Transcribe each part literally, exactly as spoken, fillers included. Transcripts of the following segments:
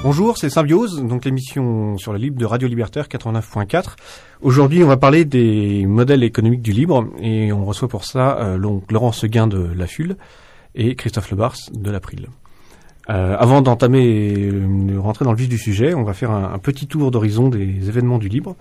Bonjour, c'est Symbiose, donc l'émission sur la libre de Radio Libertaire quatre-vingt-neuf point quatre. Aujourd'hui, on va parler des modèles économiques du libre et on reçoit pour ça euh, donc Laurent Seguin de la F U L et Christophe Lebars de l'April. Euh, avant d'entamer, de rentrer dans le vif du sujet, on va faire un, un petit tour d'horizon des événements du libre.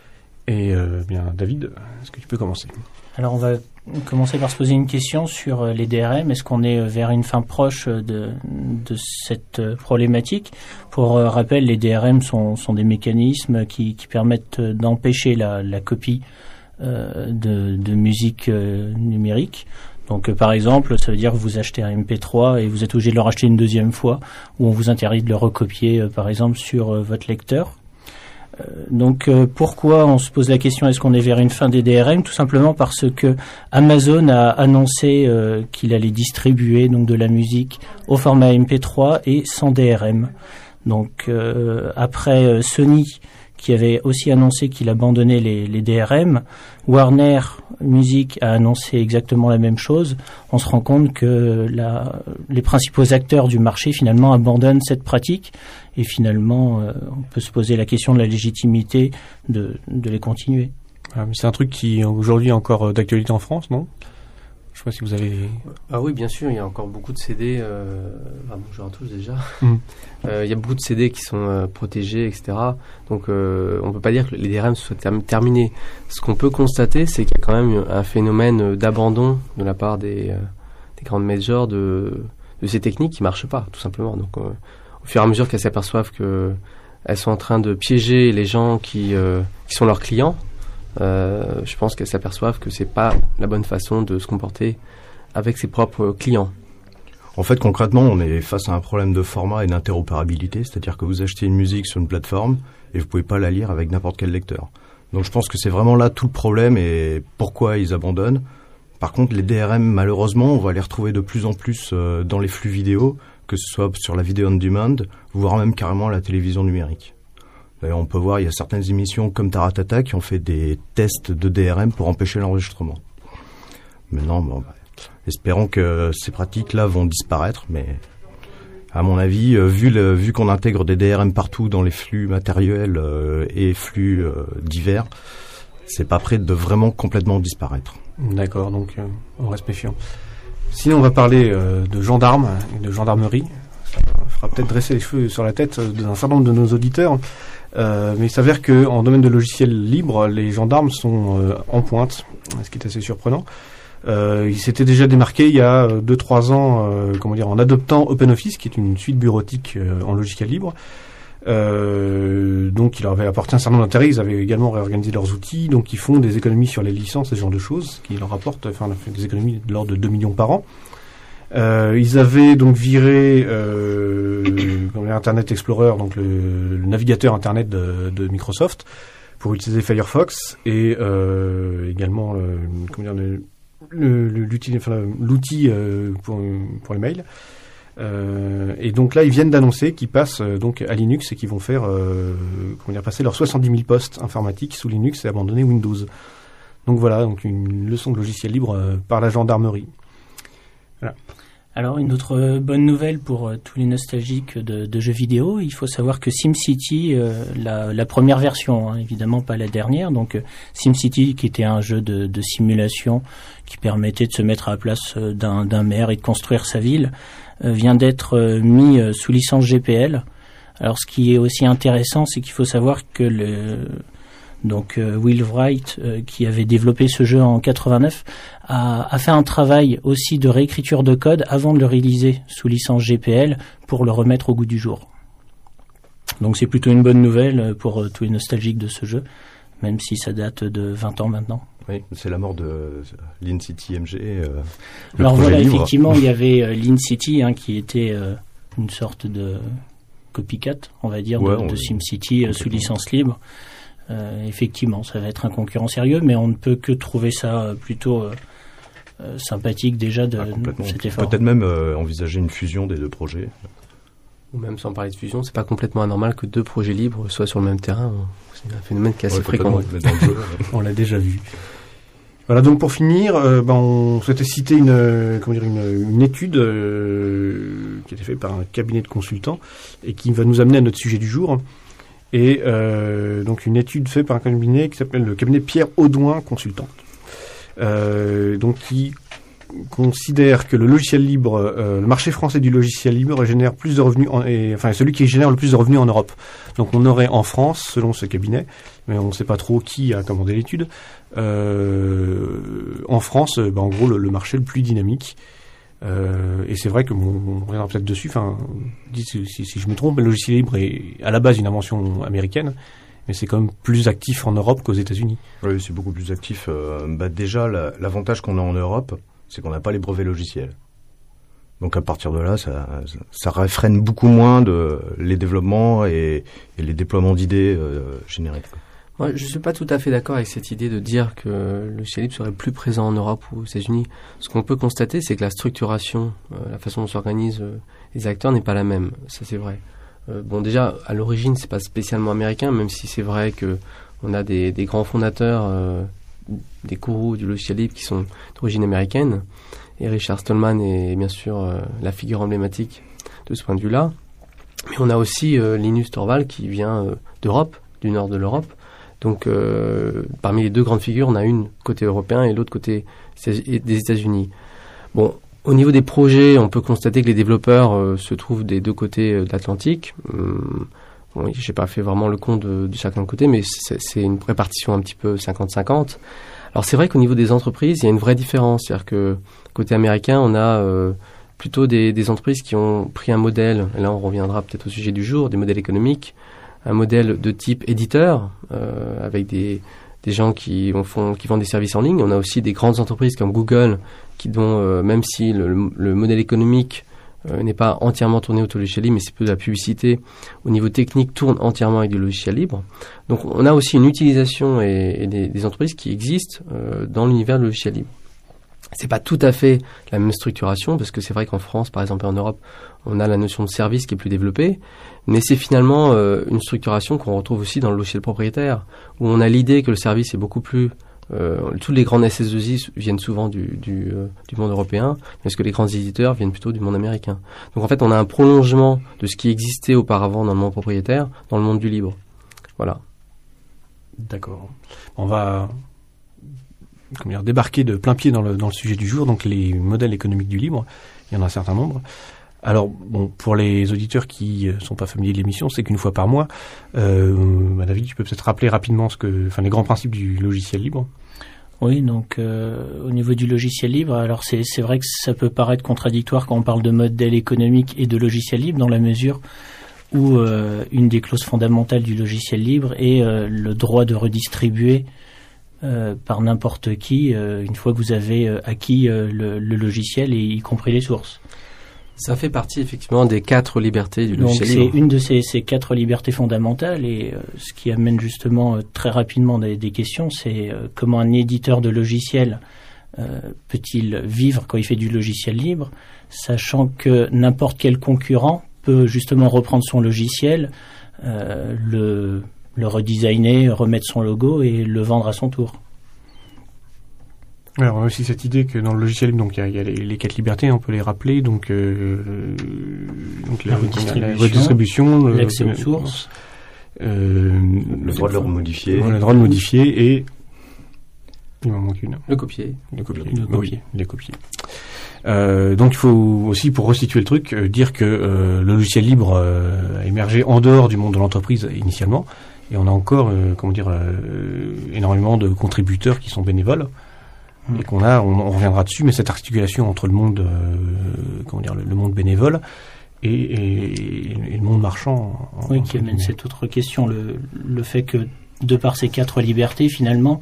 Et euh, bien, David, est-ce que tu peux commencer ? Alors, on va commencer par se poser une question sur les D R M. Est-ce qu'on est vers une fin proche de, de cette problématique ? Pour rappel, les D R M sont, sont des mécanismes qui, qui permettent d'empêcher la, la copie euh, de, de musique euh, numérique. Donc, euh, par exemple, ça veut dire que vous achetez un M P trois et vous êtes obligé de le racheter une deuxième fois, ou on vous interdit de le recopier, euh, par exemple, sur euh, votre lecteur. Euh, donc, euh, pourquoi on se pose la question, est-ce qu'on est vers une fin des D R M ? Tout simplement parce que Amazon a annoncé euh, qu'il allait distribuer donc de la musique au format M P trois et sans D R M. Donc, euh, après euh, Sony, qui avait aussi annoncé qu'il abandonnait les, les D R M, Warner Music a annoncé exactement la même chose. On se rend compte que la, les principaux acteurs du marché finalement abandonnent cette pratique et finalement euh, on peut se poser la question de la légitimité de, de les continuer. Ah, mais c'est un truc qui aujourd'hui est encore d'actualité en France, non ? Je sais pas si vous avez... Ah oui, bien sûr, il y a encore beaucoup de C D, euh... ah, bonjour à tous déjà, mm. euh, il y a beaucoup de C D qui sont euh, protégés, et cetera. Donc euh, on ne peut pas dire que les D R M soient term- terminés. Ce qu'on peut constater, c'est qu'il y a quand même un phénomène d'abandon de la part des, euh, des grandes majors de, de ces techniques qui ne marchent pas, tout simplement. Donc euh, au fur et à mesure qu'elles s'aperçoivent qu'elles sont en train de piéger les gens qui, euh, qui sont leurs clients, Euh, je pense qu'elles s'aperçoivent que c'est pas la bonne façon de se comporter avec ses propres clients. En fait, concrètement, on est face à un problème de format et d'interopérabilité, c'est-à-dire que vous achetez une musique sur une plateforme et vous pouvez pas la lire avec n'importe quel lecteur. Donc je pense que c'est vraiment là tout le problème et pourquoi ils abandonnent. Par contre, les D R M, malheureusement, on va les retrouver de plus en plus euh, dans les flux vidéo, que ce soit sur la vidéo on demand, voire même carrément la télévision numérique. D'ailleurs, on peut voir, il y a certaines émissions comme Taratata qui ont fait des tests de D R M pour empêcher l'enregistrement. Maintenant, bon, bah, espérons que ces pratiques-là vont disparaître, mais à mon avis, euh, vu, le, vu qu'on intègre des D R M partout dans les flux matériels euh, et flux euh, divers, c'est pas prêt de vraiment complètement disparaître. D'accord, donc euh, on reste méfiant. Sinon, on va parler euh, de gendarmes et de gendarmerie. Ça fera peut-être dresser les cheveux sur la tête d'un certain nombre de nos auditeurs. Euh, mais il s'avère qu'en domaine de logiciels libres, les gendarmes sont euh, en pointe, ce qui est assez surprenant. Euh, ils s'étaient déjà démarqués il y a deux trois ans, euh, comment dire, en adoptant OpenOffice, qui est une suite bureautique euh, en logiciel libre. Euh, donc il leur avait apporté un certain nombre d'intérêts. Ils avaient également réorganisé leurs outils, donc ils font des économies sur les licences et ce genre de choses, qui leur rapportent, enfin, des économies de l'ordre de deux millions par an. Euh, ils avaient donc viré euh, Internet Explorer, donc le, le navigateur Internet de, de Microsoft, pour utiliser Firefox et euh, également euh, comment dire, le, le, l'outil, enfin, l'outil euh, pour, pour les mails. Euh, et donc là, ils viennent d'annoncer qu'ils passent euh, donc à Linux et qu'ils vont faire euh, comment dire, passer leurs soixante-dix mille postes informatiques sous Linux et abandonner Windows. Donc voilà, donc une leçon de logiciel libre euh, par la gendarmerie. Voilà. Alors, une autre bonne nouvelle pour euh, tous les nostalgiques de, de jeux vidéo, il faut savoir que SimCity, euh, la, la première version, hein, évidemment pas la dernière, donc euh, SimCity qui était un jeu de, de simulation qui permettait de se mettre à la place euh, d'un, d'un maire et de construire sa ville, euh, vient d'être euh, mis euh, sous licence G P L. Alors, ce qui est aussi intéressant, c'est qu'il faut savoir que le... Donc euh, Will Wright, euh, qui avait développé ce jeu en quatre-vingt-neuf, a, a fait un travail aussi de réécriture de code avant de le réaliser sous licence G P L pour le remettre au goût du jour. Donc c'est plutôt une bonne nouvelle pour euh, tous les nostalgiques de ce jeu, même si ça date de vingt ans maintenant. Oui, c'est la mort de Lean City M G. Euh, Alors voilà, libre. effectivement, il y avait euh, Lean City hein, qui était euh, une sorte de copycat, on va dire, ouais, de, de SimCity euh, sous licence libre. Euh, effectivement, ça va être un concurrent sérieux, mais on ne peut que trouver ça plutôt euh, euh, sympathique déjà de, ah, de cet effort. Peut-être même euh, envisager une fusion des deux projets. Ou même sans parler de fusion, c'est pas complètement anormal que deux projets libres soient sur le même terrain. C'est un phénomène qui est assez ouais, fréquent. Dans le jeu, on l'a déjà vu. Voilà, donc pour finir, euh, ben, on souhaitait citer une, euh, comment dire, une, une étude euh, qui a été faite par un cabinet de consultants et qui va nous amener à notre sujet du jour. Et euh, donc une étude faite par un cabinet qui s'appelle le cabinet Pierre Audouin Consultant, euh, donc qui considère que le logiciel libre, euh, le marché français du logiciel libre génère plus de revenus, en, et, enfin celui qui génère le plus de revenus en Europe. Donc on aurait en France, selon ce cabinet, mais on ne sait pas trop qui a commandé l'étude, euh, en France, bah, en gros le, le marché le plus dynamique. Euh, et c'est vrai que bon, on reviendra peut-être dessus. Enfin, si, si, si je me trompe, le logiciel libre est à la base une invention américaine. Mais c'est quand même plus actif en Europe qu'aux États-Unis. Oui, c'est beaucoup plus actif. Euh, bah déjà, la, l'avantage qu'on a en Europe, c'est qu'on n'a pas les brevets logiciels. Donc à partir de là, ça, ça réfrène beaucoup moins de les développements et, et les déploiements d'idées euh, génériques. Moi, je suis pas tout à fait d'accord avec cette idée de dire que le logiciel libre serait plus présent en Europe ou aux États-Unis. Ce qu'on peut constater, c'est que la structuration, euh, la façon dont s'organisent euh, les acteurs n'est pas la même. Ça, c'est vrai. Euh, bon, déjà, à l'origine, c'est pas spécialement américain, même si c'est vrai que on a des, des grands fondateurs, euh, des gourous du logiciel libre qui sont d'origine américaine. Et Richard Stallman est bien sûr euh, la figure emblématique de ce point de vue-là. Mais on a aussi euh, Linus Torvalds qui vient euh, d'Europe, du nord de l'Europe. Donc, euh, parmi les deux grandes figures, on a une côté européen et l'autre côté des États-Unis. Bon, au niveau des projets, on peut constater que les développeurs euh, se trouvent des deux côtés de l'Atlantique. Hum, bon, j'ai pas fait vraiment le compte de, de chacun côté, mais c'est, c'est une répartition un petit peu cinquante cinquante. Alors, c'est vrai qu'au niveau des entreprises, il y a une vraie différence. C'est-à-dire que côté américain, on a euh, plutôt des, des entreprises qui ont pris un modèle, et là on reviendra peut-être au sujet du jour, des modèles économiques, un modèle de type éditeur, euh, avec des, des gens qui, font, qui vendent des services en ligne. On a aussi des grandes entreprises comme Google, qui dont, euh, même si le, le modèle économique euh, n'est pas entièrement tourné autour du logiciel libre, mais c'est peu de la publicité, au niveau technique, tourne entièrement avec du logiciel libre. Donc on a aussi une utilisation et, et des, des entreprises qui existent euh, dans l'univers du logiciel libre. C'est pas tout à fait la même structuration, parce que c'est vrai qu'en France, par exemple, et en Europe, on a la notion de service qui est plus développée, mais c'est finalement euh, une structuration qu'on retrouve aussi dans le logiciel propriétaire, où on a l'idée que le service est beaucoup plus... Euh, tous les grands S S deux I viennent souvent du, du, euh, du monde européen, mais que les grands éditeurs viennent plutôt du monde américain. Donc en fait, on a un prolongement de ce qui existait auparavant dans le monde propriétaire, dans le monde du libre. Voilà. D'accord. On va... comment dire, débarquer de plein pied dans le, dans le sujet du jour, donc les modèles économiques du libre. Il y en a un certain nombre. Alors, bon, pour les auditeurs qui ne sont pas familiers de l'émission, c'est qu'une fois par mois, euh, bah David, tu peux peut-être rappeler rapidement ce que, enfin, les grands principes du logiciel libre. Oui, donc euh, au niveau du logiciel libre, alors c'est, c'est vrai que ça peut paraître contradictoire quand on parle de modèle économique et de logiciel libre, dans la mesure où euh, une des clauses fondamentales du logiciel libre est euh, le droit de redistribuer Euh, par n'importe qui, euh, une fois que vous avez euh, acquis euh, le, le logiciel, et y compris les sources. Ça fait partie effectivement des quatre libertés du Donc logiciel libre. libre. C'est une de ces, ces quatre libertés fondamentales, et euh, ce qui amène justement euh, très rapidement des, des questions, c'est euh, comment un éditeur de logiciel euh, peut-il vivre quand il fait du logiciel libre, sachant que n'importe quel concurrent peut justement reprendre son logiciel, euh, le le redesigner, remettre son logo et le vendre à son tour. Alors, on a aussi cette idée que dans le logiciel libre, donc il y a, il y a les, les quatre libertés, on peut les rappeler, donc, euh, donc la, la redistribution, la redistribution, l'accès le, aux sources, euh, le droit de le remodifier, le droit de modifier et il m'en manque une. Le copier. Le copier. Le copier. Oui, les copier. Euh, donc il faut aussi, pour restituer le truc, euh, dire que euh, le logiciel libre euh, a émergé en dehors du monde de l'entreprise initialement. Et on a encore, euh, comment dire, euh, énormément de contributeurs qui sont bénévoles, mmh. et qu'on a, on, on reviendra dessus, mais cette articulation entre le monde, euh, comment dire, le, le monde bénévole et, et, et le monde marchand. En, oui, en qui amène cette autre question, le, le fait que de par ces quatre libertés, finalement,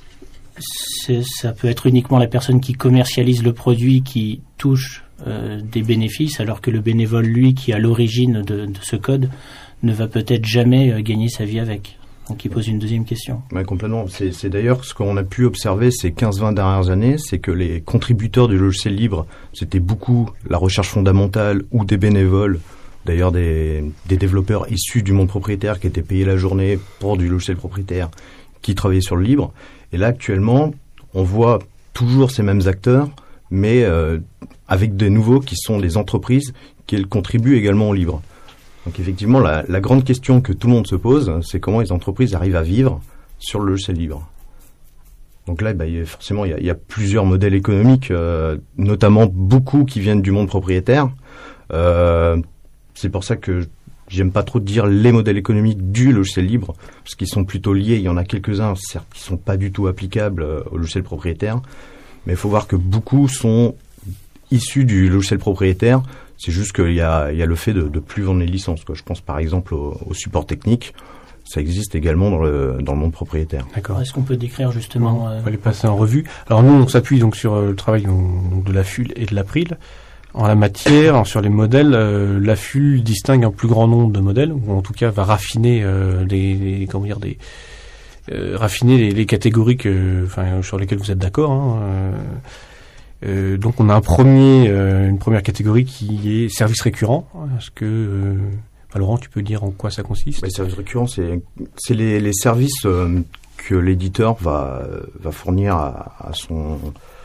c'est, ça peut être uniquement la personne qui commercialise le produit qui touche euh, des bénéfices, alors que le bénévole, lui, qui est à l'origine de, de ce code, ne va peut-être jamais euh, gagner sa vie avec. Donc il pose une deuxième question. Ouais, complètement. C'est, c'est d'ailleurs ce qu'on a pu observer ces quinze vingt dernières années, c'est que les contributeurs du logiciel libre, c'était beaucoup la recherche fondamentale ou des bénévoles, d'ailleurs des, des développeurs issus du monde propriétaire qui étaient payés la journée pour du logiciel propriétaire, qui travaillaient sur le libre. Et là, actuellement, on voit toujours ces mêmes acteurs, mais euh, avec des nouveaux qui sont des entreprises qui contribuent également au libre. Donc effectivement, la, la grande question que tout le monde se pose, c'est comment les entreprises arrivent à vivre sur le logiciel libre. Donc là, bah, il y a, forcément, il y, a, il y a plusieurs modèles économiques, euh, notamment beaucoup qui viennent du monde propriétaire. Euh, c'est pour ça que j'aime pas trop dire les modèles économiques du logiciel libre, parce qu'ils sont plutôt liés. Il y en a quelques-uns, certes, qui sont pas du tout applicables euh, au logiciel propriétaire, mais il faut voir que beaucoup sont issus du logiciel propriétaire. C'est juste qu'il y a, il y a le fait de, de plus vendre les licences, quoi. Je pense par exemple au, au support technique. Ça existe également dans le, dans le monde propriétaire. D'accord. Est-ce qu'on peut décrire justement... Euh... On va les passer en revue. Alors nous, on s'appuie donc sur le travail donc, de l'A F U L et de l'April. En la matière, sur les modèles, euh, l'A F U L distingue un plus grand nombre de modèles, ou en tout cas va raffiner euh, les, les comment dire des euh, raffiner les, les catégories que, enfin, sur lesquelles vous êtes d'accord. Hein, euh, euh, donc on a un premier, euh, une première catégorie qui est service récurrent. Est-ce que euh, Laurent, tu peux dire en quoi ça consiste ? Les services récurrents, c'est, c'est les, les services euh, que l'éditeur va, va fournir à, à, son,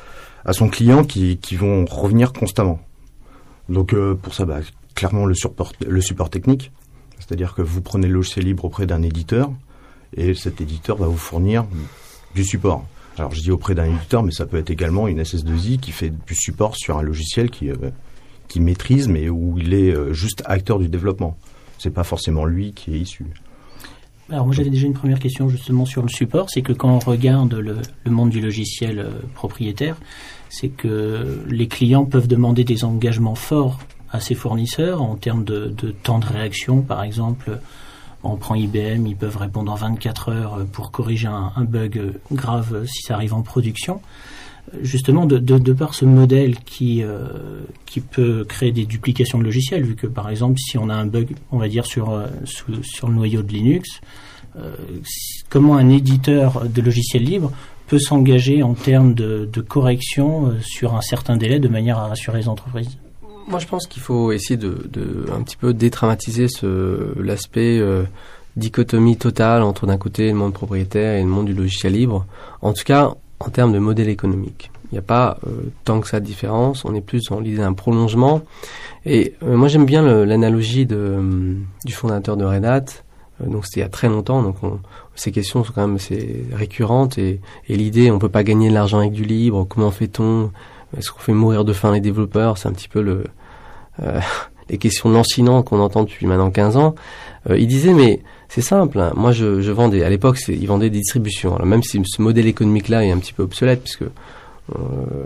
à son client qui, qui vont revenir constamment. Donc euh, pour ça, bah, clairement le support, le support technique, c'est-à-dire que vous prenez le logiciel libre auprès d'un éditeur et cet éditeur va vous fournir du support. Alors je dis auprès d'un éditeur, mais ça peut être également une S S deux I qui fait du support sur un logiciel qui, euh, qui maîtrise, mais où il est euh, juste acteur du développement. C'est pas forcément lui qui est issu. Alors moi j'avais déjà une première question justement sur le support, c'est que quand on regarde le, le monde du logiciel euh, propriétaire, c'est que les clients peuvent demander des engagements forts à ces fournisseurs en termes de, de temps de réaction. Par exemple, on prend I B M, ils peuvent répondre en vingt-quatre heures pour corriger un, un bug grave si ça arrive en production. Justement, de, de, de par ce modèle qui, euh, qui peut créer des duplications de logiciels, vu que par exemple, si on a un bug, on va dire, sur, euh, sur, sur le noyau de Linux, euh, comment un éditeur de logiciels libres peut s'engager en termes de, de correction euh, sur un certain délai de manière à rassurer les entreprises ? Moi, je pense qu'il faut essayer de, de un petit peu dédramatiser ce, l'aspect euh, dichotomie totale entre d'un côté le monde propriétaire et le monde du logiciel libre. En tout cas, en termes de modèle économique. Il n'y a pas euh, tant que ça de différence, on est plus dans l'idée d'un prolongement. Et euh, moi j'aime bien le, l'analogie de, euh, du fondateur de Red Hat, euh, donc c'était il y a très longtemps, donc on, ces questions sont quand même assez récurrentes, et, et l'idée, on ne peut pas gagner de l'argent avec du libre, comment fait-on, est-ce qu'on fait mourir de faim les développeurs, c'est un petit peu le, euh, les questions lancinantes qu'on entend depuis maintenant quinze ans. Euh, il disait, mais c'est simple, hein. Moi je, je vendais, à l'époque c'est, ils vendaient des distributions. Alors même si ce modèle économique-là est un petit peu obsolète, puisque euh,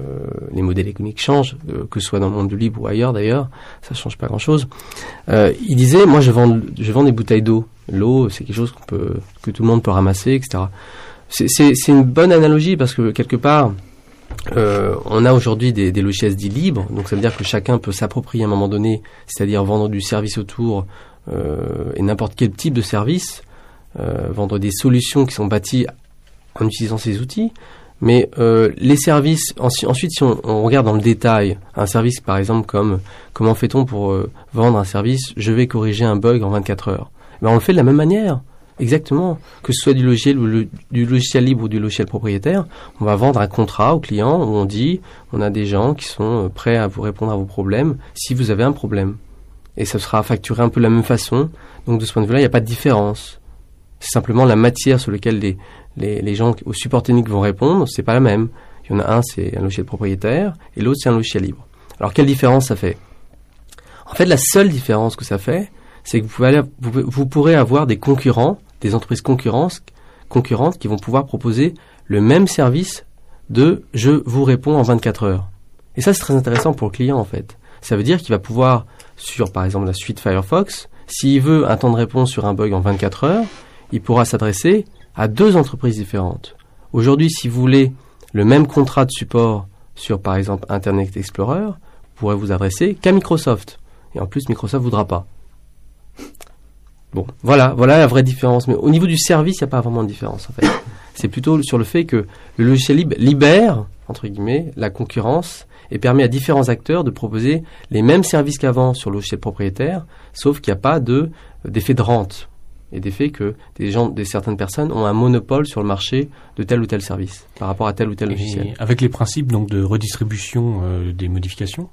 les modèles économiques changent, euh, que ce soit dans le monde du libre ou ailleurs d'ailleurs, ça change pas grand-chose. Euh, il disait, moi je vends, je vends des bouteilles d'eau. L'eau, c'est quelque chose qu'on peut, que tout le monde peut ramasser, et cetera. C'est, c'est, c'est une bonne analogie parce que quelque part, euh, on a aujourd'hui des, des logiciels dits libres, donc ça veut dire que chacun peut s'approprier à un moment donné, c'est-à-dire vendre du service autour. Euh, et n'importe quel type de service, euh, vendre des solutions qui sont bâties en utilisant ces outils. Mais euh, les services, ensuite, si on, on regarde dans le détail, un service par exemple comme comment fait-on pour euh, vendre un service, je vais corriger un bug en vingt-quatre heures. Ben, on le fait de la même manière, exactement, que ce soit du logiciel ou le, du logiciel libre ou du logiciel propriétaire. On va vendre un contrat au client où on dit, on a des gens qui sont prêts à vous répondre à vos problèmes si vous avez un problème. Et ça sera facturé un peu de la même façon. Donc de ce point de vue-là, il n'y a pas de différence. C'est simplement la matière sur laquelle les, les, les gens au support technique vont répondre, c'est pas la même. Il y en a un, c'est un logiciel propriétaire, et l'autre, c'est un logiciel libre. Alors quelle différence ça fait ? En fait, la seule différence que ça fait, c'est que vous, pouvez aller, vous, vous pourrez avoir des concurrents, des entreprises concurrentes, concurrentes qui vont pouvoir proposer le même service de « je vous réponds en vingt-quatre heures ». Et ça, c'est très intéressant pour le client, en fait. Ça veut dire qu'il va pouvoir, sur par exemple la suite Firefox, s'il veut un temps de réponse sur un bug en vingt-quatre heures, il pourra s'adresser à deux entreprises différentes. Aujourd'hui, si vous voulez le même contrat de support sur par exemple Internet Explorer, vous pourrez vous adresser qu'à Microsoft. Et en plus, Microsoft ne voudra pas. Bon, voilà, voilà la vraie différence. Mais au niveau du service, il n'y a pas vraiment de différence en fait. C'est plutôt sur le fait que le logiciel libre libère, entre guillemets, la concurrence et permet à différents acteurs de proposer les mêmes services qu'avant sur le logiciel propriétaire, sauf qu'il n'y a pas de, d'effet de rente. et des faits que des gens, des certaines personnes ont un monopole sur le marché de tel ou tel service par rapport à tel ou tel Et logiciel. avec les principes donc de redistribution euh, des modifications,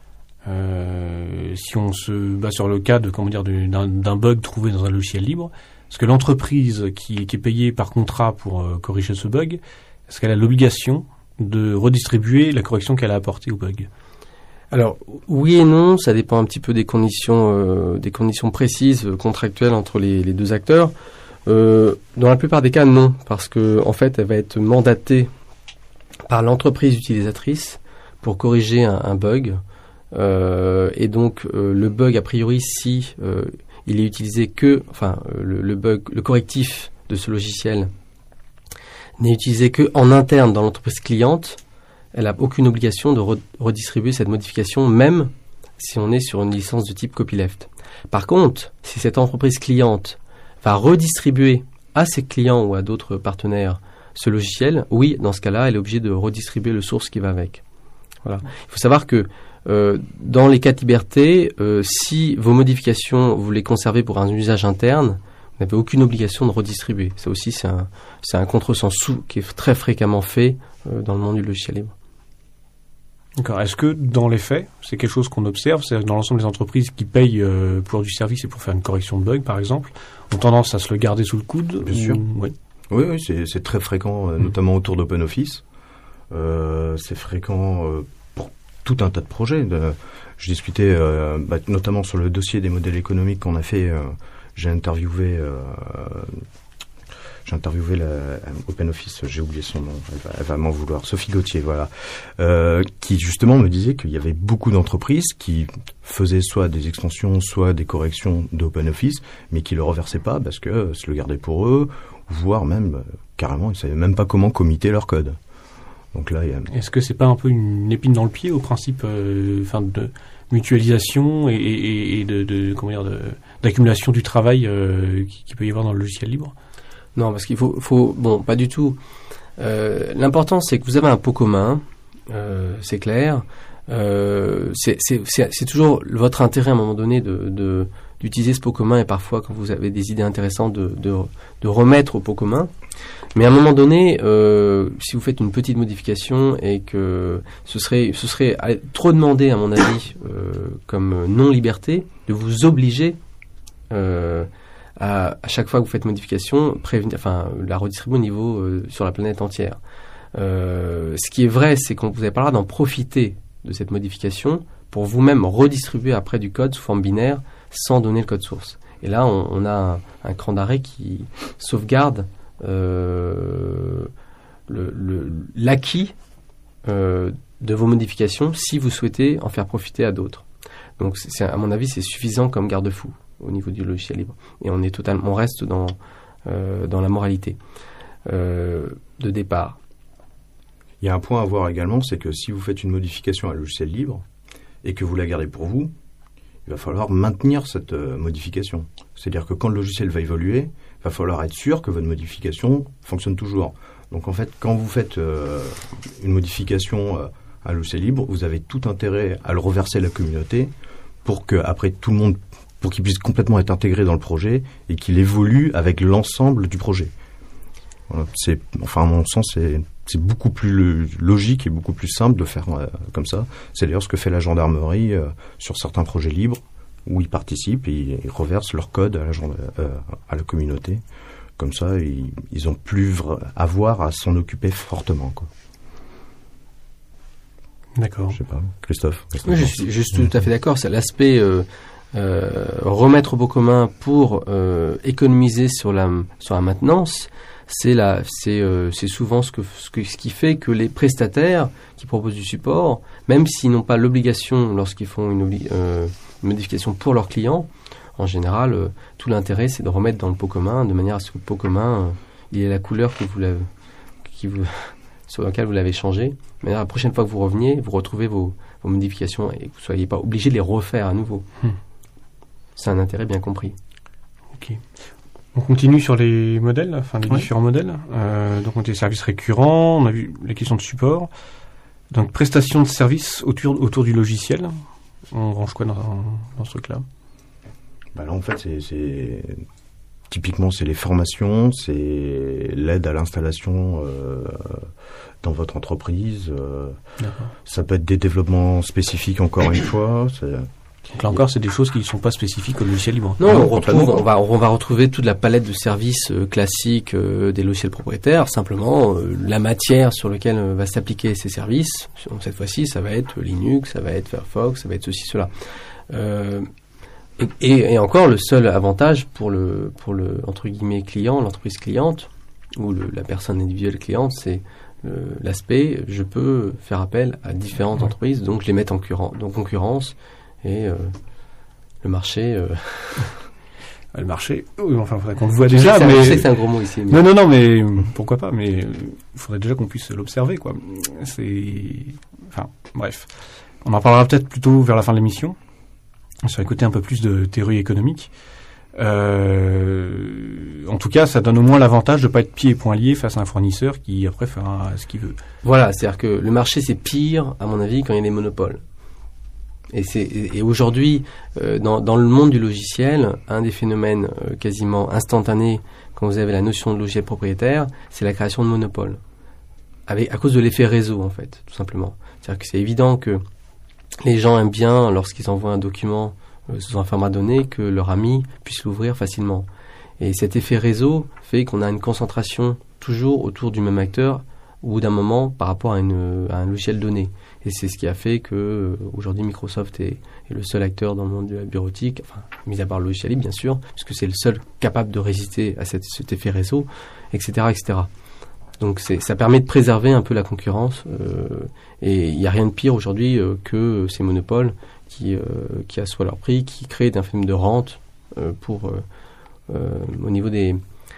euh, si on se base sur le cas de comment dire de- d'un, d'un bug trouvé dans un logiciel libre, est-ce que l'entreprise qui, qui est payée par contrat pour euh, corriger ce bug, est-ce qu'elle a l'obligation de redistribuer la correction qu'elle a apportée au bug? Alors oui et non, ça dépend un petit peu des conditions, euh, des conditions précises euh, contractuelles entre les, les deux acteurs. Euh, dans la plupart des cas, non, parce que en fait, elle va être mandatée par l'entreprise utilisatrice pour corriger un, un bug. Euh, et donc euh, le bug, a priori, si euh, il est utilisé que, enfin, euh, le, le bug, le correctif de ce logiciel n'est utilisé que en interne dans l'entreprise cliente, elle n'a aucune obligation de re- redistribuer cette modification, même si on est sur une licence de type copyleft. Par contre, si cette entreprise cliente va redistribuer à ses clients ou à d'autres partenaires ce logiciel, oui, dans ce cas-là, elle est obligée de redistribuer le source qui va avec. Voilà. Il faut savoir que euh, dans les cas de liberté, euh, si vos modifications, vous les conservez pour un usage interne, vous n'avez aucune obligation de redistribuer. Ça aussi, c'est un, c'est un contresens sous qui est très fréquemment fait euh, dans le monde du logiciel libre. D'accord. Est-ce que dans les faits, c'est quelque chose qu'on observe, c'est dans l'ensemble des entreprises qui payent euh, pour du service et pour faire une correction de bug, par exemple, ont tendance à se le garder sous le coude? Bien sûr. Oui. Oui, oui, c'est, c'est très fréquent, euh, Mm. notamment autour d'OpenOffice. Euh, c'est fréquent euh, pour tout un tas de projets. De, je discutais euh, bah, notamment sur le dossier des modèles économiques qu'on a fait. Euh, j'ai interviewé, euh, j'ai interviewé la, OpenOffice. J'ai oublié son nom. Elle va, elle va m'en vouloir. Sophie Gauthier, voilà, euh, qui justement me disait qu'il y avait beaucoup d'entreprises qui faisaient soit des extensions, soit des corrections d'OpenOffice, mais qui le reversaient pas parce que se le gardaient pour eux, voire même euh, carrément, ils savaient même pas comment commiter leur code. Donc là, il y a... Est-ce que c'est pas un peu une épine dans le pied au principe euh, enfin, de mutualisation et, et, et de, de, comment dire, de, d'accumulation du travail euh, qui, qui peut y avoir dans le logiciel libre? Non, parce qu'il faut, faut bon, pas du tout. Euh, l'important, c'est que vous avez un pot commun, euh, c'est clair. Euh, c'est, c'est, c'est, c'est toujours votre intérêt à un moment donné de, de, d'utiliser ce pot commun et parfois, quand vous avez des idées intéressantes, de, de, de remettre au pot commun. Mais à un moment donné, euh, si vous faites une petite modification et que ce serait, ce serait trop demandé, à mon avis, euh, comme non-liberté, de vous obliger euh, à, à chaque fois que vous faites modification, prévenir, enfin, la redistribuer au niveau euh, sur la planète entière. Euh, ce qui est vrai, c'est qu'on vous avez pas le droit d'en profiter de cette modification pour vous-même redistribuer après du code sous forme binaire sans donner le code source. Et là, on, on a un, un cran d'arrêt qui sauvegarde euh, le, le, l'acquis euh, de vos modifications si vous souhaitez en faire profiter à d'autres. Donc, c'est, à mon avis, c'est suffisant comme garde-fou au niveau du logiciel libre. Et on est totalement, on reste dans, euh, dans la moralité euh, de départ. Il y a un point à voir également, c'est que si vous faites une modification à un logiciel libre et que vous la gardez pour vous, il va falloir maintenir cette euh, modification. C'est-à-dire que quand le logiciel va évoluer, il va falloir être sûr que votre modification fonctionne toujours. Donc en fait, quand vous faites euh, une modification euh, à un logiciel libre, vous avez tout intérêt à le reverser à la communauté pour que après tout le monde, pour qu'il puisse complètement être intégré dans le projet et qu'il évolue avec l'ensemble du projet. Voilà, c'est, enfin à mon sens, c'est c'est beaucoup plus logique et beaucoup plus simple de faire euh, comme ça. C'est d'ailleurs ce que fait la gendarmerie euh, sur certains projets libres où ils participent et ils reversent leur code à la, gend- euh, à la communauté. Comme ça, ils, ils ont plus vra- à avoir à s'en occuper fortement, quoi. D'accord. Je sais pas, Christophe. Christophe Oui, je suis, je suis tout à fait d'accord. C'est l'aspect euh, euh, remettre au pot commun pour euh, économiser sur la sur la maintenance. C'est la, c'est, euh, c'est souvent ce que, ce que, ce qui fait que les prestataires qui proposent du support, même s'ils n'ont pas l'obligation lorsqu'ils font une, obli- euh, une modification pour leurs clients, en général, euh, tout l'intérêt c'est de remettre dans le pot commun de manière à ce que le pot commun, euh, il ait la couleur que vous l'avez, qui vous, sur laquelle vous l'avez changé. De manière à la prochaine fois que vous reveniez, vous retrouvez vos, vos modifications et que vous ne soyez pas obligé de les refaire à nouveau. Hmm. C'est un intérêt bien compris. Ok. On continue sur les modèles, enfin les Ouais. différents modèles. Euh, donc on a des services récurrents, on a vu les questions de support. Donc prestation de services autour, autour du logiciel. On range quoi dans, dans ce truc-là? Bah là, en fait, c'est, c'est typiquement, c'est les formations, c'est l'aide à l'installation euh, dans votre entreprise. Euh, ça peut être des développements spécifiques, encore une fois. C'est... Donc là encore, c'est des choses qui ne sont pas spécifiques au logiciel libre. Non, on, retrouve, on, va, on va retrouver toute la palette de services euh, classiques euh, des logiciels propriétaires. Simplement, euh, la matière sur laquelle euh, va s'appliquer ces services, cette fois-ci, ça va être Linux, ça va être Firefox, ça va être ceci, cela. Euh, et, et encore, le seul avantage pour le, pour le entre guillemets client, l'entreprise cliente ou le, la personne individuelle cliente, c'est le, l'aspect je peux faire appel à différentes entreprises, donc je les mettre en concurrence, donc concurrence et euh, le marché. Euh... Le marché, oui, enfin, faudrait qu'on le voit déjà, mais je sais que c'est un gros mot ici. Mais... Non, non, non, mais pourquoi pas, mais il faudrait déjà qu'on puisse l'observer, quoi. C'est, enfin, bref, on en parlera peut-être plutôt vers la fin de l'émission. Sur écouter un peu plus de théorie économique. Euh, en tout cas, ça donne au moins l'avantage de pas être pieds et poings liés face à un fournisseur qui après fera ce qu'il veut. Voilà, c'est-à-dire que le marché c'est pire, à mon avis, quand il y a des monopoles. Et, c'est, et aujourd'hui, euh, dans, dans le monde du logiciel, un des phénomènes euh, quasiment instantanés quand vous avez la notion de logiciel propriétaire, c'est la création de monopoles. Avec, à cause de l'effet réseau, en fait, tout simplement. C'est-à-dire que c'est évident que les gens aiment bien, lorsqu'ils envoient un document euh, sous un format donné, que leur ami puisse l'ouvrir facilement. Et cet effet réseau fait qu'on a une concentration toujours autour du même acteur au bout d'un moment par rapport à, une, à un logiciel donné. Et c'est ce qui a fait que euh, aujourd'hui Microsoft est, est le seul acteur dans le monde de la bureautique, enfin, mis à part le logiciel libre bien sûr, puisque c'est le seul capable de résister à cette, cet effet réseau, et cetera, et cetera. Donc c'est, ça permet de préserver un peu la concurrence euh, et il n'y a rien de pire aujourd'hui euh, que ces monopoles qui, euh, qui assoient leur prix, qui créent un phénomène de rente euh, pour, euh, euh, au niveau des,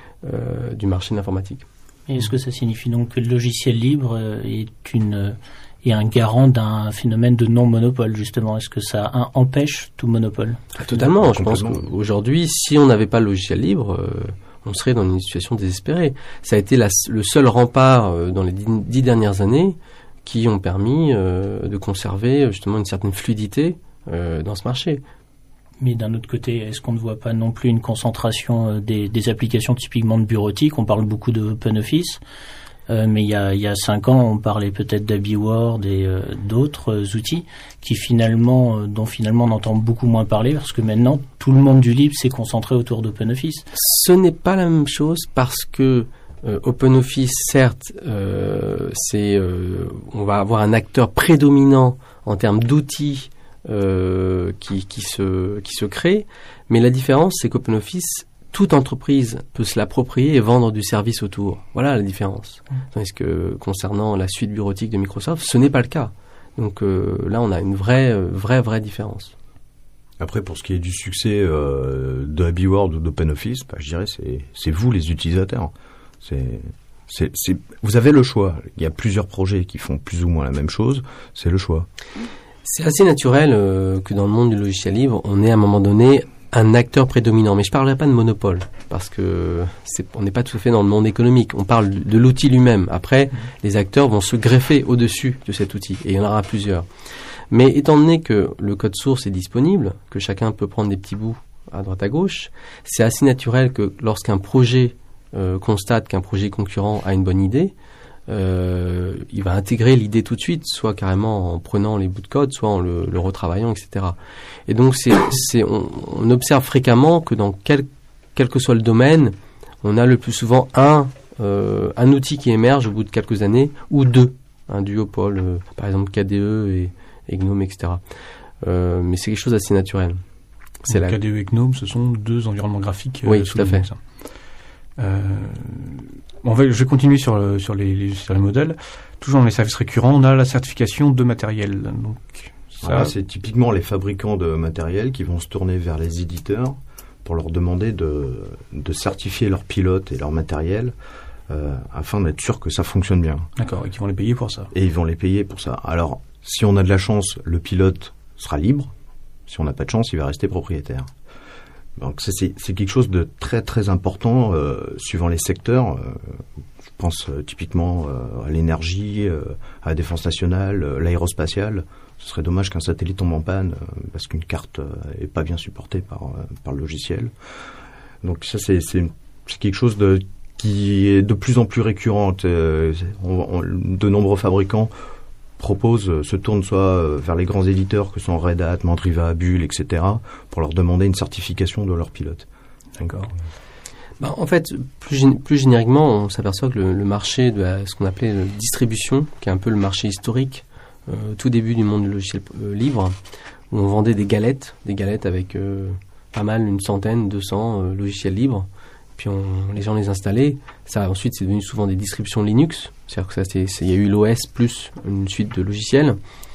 euh, du marché de l'informatique. Et est-ce que ça signifie donc que le logiciel libre est, une, est un garant d'un phénomène de non-monopole justement? Est-ce que ça un, empêche tout monopole? Ah, totalement, je pense qu'aujourd'hui, si on n'avait pas le logiciel libre... Euh, on serait dans une situation désespérée. Ça a été la, le seul rempart euh, dans les dix, dix dernières années qui ont permis euh, de conserver justement une certaine fluidité euh, dans ce marché. Mais d'un autre côté, est-ce qu'on ne voit pas non plus une concentration euh, des, des applications typiquement de bureautique? On parle beaucoup de OpenOffice, euh, mais il y a, il y a cinq ans, on parlait peut-être d'AbiWord et euh, d'autres euh, outils qui finalement, euh, dont finalement on entend beaucoup moins parler parce que maintenant tout le monde du libre s'est concentré autour d'OpenOffice. Ce n'est pas la même chose parce que euh, OpenOffice, certes, euh, c'est, euh, on va avoir un acteur prédominant en termes d'outils euh, qui, qui se qui se crée, mais la différence c'est qu'OpenOffice, toute entreprise peut se l'approprier et vendre du service autour. Voilà la différence. Mmh. Tandis que concernant la suite bureautique de Microsoft, ce n'est pas le cas. Donc euh, là, on a une vraie, vraie, vraie différence. Après, pour ce qui est du succès euh, de AbiWord ou d'OpenOffice, bah, je dirais c'est c'est vous les utilisateurs. C'est, c'est, c'est, vous avez le choix. Il y a plusieurs projets qui font plus ou moins la même chose. C'est le choix. C'est assez naturel euh, que dans le monde du logiciel libre, on ait à un moment donné un acteur prédominant. Mais je ne parlerai pas de monopole parce que c'est, on n'est pas tout à fait dans le monde économique. On parle de, de l'outil lui-même. Après, mmh. les acteurs vont se greffer au-dessus de cet outil et il y en aura plusieurs. Mais étant donné que le code source est disponible, que chacun peut prendre des petits bouts à droite à gauche, c'est assez naturel que lorsqu'un projet euh, constate qu'un projet concurrent a une bonne idée, euh, il va intégrer l'idée tout de suite, soit carrément en prenant les bouts de code, soit en le, le retravaillant, et cetera. Et donc, c'est, c'est, on, on observe fréquemment que dans quel, quel que soit le domaine, on a le plus souvent un, euh, un outil qui émerge au bout de quelques années, ou deux, un duopole, euh, par exemple K D E et et GNOME, et cetera. Euh, mais c'est quelque chose d'assez naturel. C'est la... K D E et GNOME, ce sont deux environnements graphiques. Oui, euh, tout à fait. Euh, on va, je vais continuer sur, le, sur, les, les, sur les modèles. Toujours dans les services récurrents, on a la certification de matériel. Donc, ça... voilà, c'est typiquement les fabricants de matériel qui vont se tourner vers les éditeurs pour leur demander de, de certifier leurs pilotes et leur matériel euh, afin d'être sûr que ça fonctionne bien. D'accord, et qu'ils vont les payer pour ça. Et ils vont les payer pour ça. Alors, si on a de la chance, le pilote sera libre. Si on n'a pas de chance, il va rester propriétaire. Donc ça, c'est, c'est quelque chose de très très important euh, suivant les secteurs. Euh, je pense euh, typiquement euh, à l'énergie, euh, à la défense nationale, euh, l'aérospatiale. Ce serait dommage qu'un satellite tombe en panne euh, parce qu'une carte euh, est pas bien supportée par, euh, par le logiciel. Donc ça, c'est, c'est, une, c'est quelque chose de, qui est de plus en plus récurrent. Euh, on, on, de nombreux fabricants proposent, se tournent soit vers les grands éditeurs que sont Red Hat, Mandriva, Bull, et cetera, pour leur demander une certification de leurs pilotes. D'accord. Bah, en fait, plus, gén- plus génériquement, on s'aperçoit que le, le marché de la, ce qu'on appelait la distribution, qui est un peu le marché historique, euh, tout début du monde du logiciel euh, libre, où on vendait des galettes, des galettes avec euh, pas mal, une centaine, deux cents euh, logiciels libres. Puis on, les gens les installaient. Ça, ensuite, c'est devenu souvent des distributions Linux. C'est-à-dire que ça, c'est, c'est, il y a eu l'O S plus une suite de logiciels.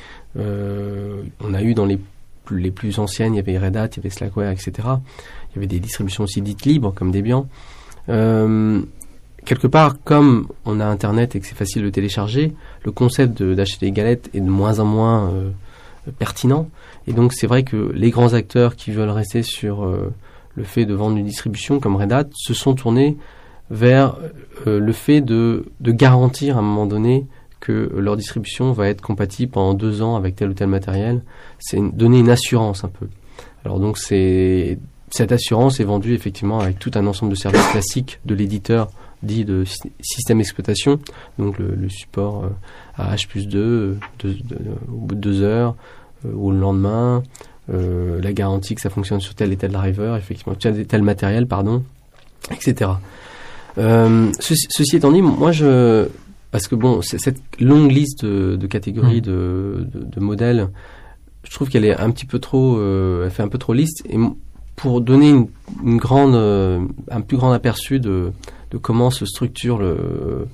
Euh, on a eu dans les plus, les plus anciennes, il y avait Red Hat, il y avait Slackware, et cetera. Il y avait des distributions aussi dites libres, comme Debian. Euh, quelque part, comme on a Internet et que c'est facile de télécharger, le concept de, d'acheter des galettes est de moins en moins euh, pertinent. Et donc, c'est vrai que les grands acteurs qui veulent rester sur euh, le fait de vendre une distribution comme Red Hat se sont tournés vers euh, le fait de, de garantir à un moment donné que leur distribution va être compatible pendant deux ans avec tel ou tel matériel. C'est une, donner une assurance un peu. Alors donc c'est, cette assurance est vendue effectivement avec tout un ensemble de services classiques de l'éditeur dit de sy- système d'exploitation, donc le, le support euh, à H plus deux, de, de, de, au bout de deux heures euh, ou le lendemain, euh, la garantie que ça fonctionne sur tel et tel driver, effectivement tel et tel matériel, pardon, et cetera. Euh, ceci, ceci étant dit, moi je, parce que bon, c'est cette longue liste de, de catégories, mmh. de, de, de modèles, je trouve qu'elle est un petit peu trop, euh, elle fait un peu trop liste. Et pour donner une, une grande, euh, un plus grand aperçu de, de comment se structure le,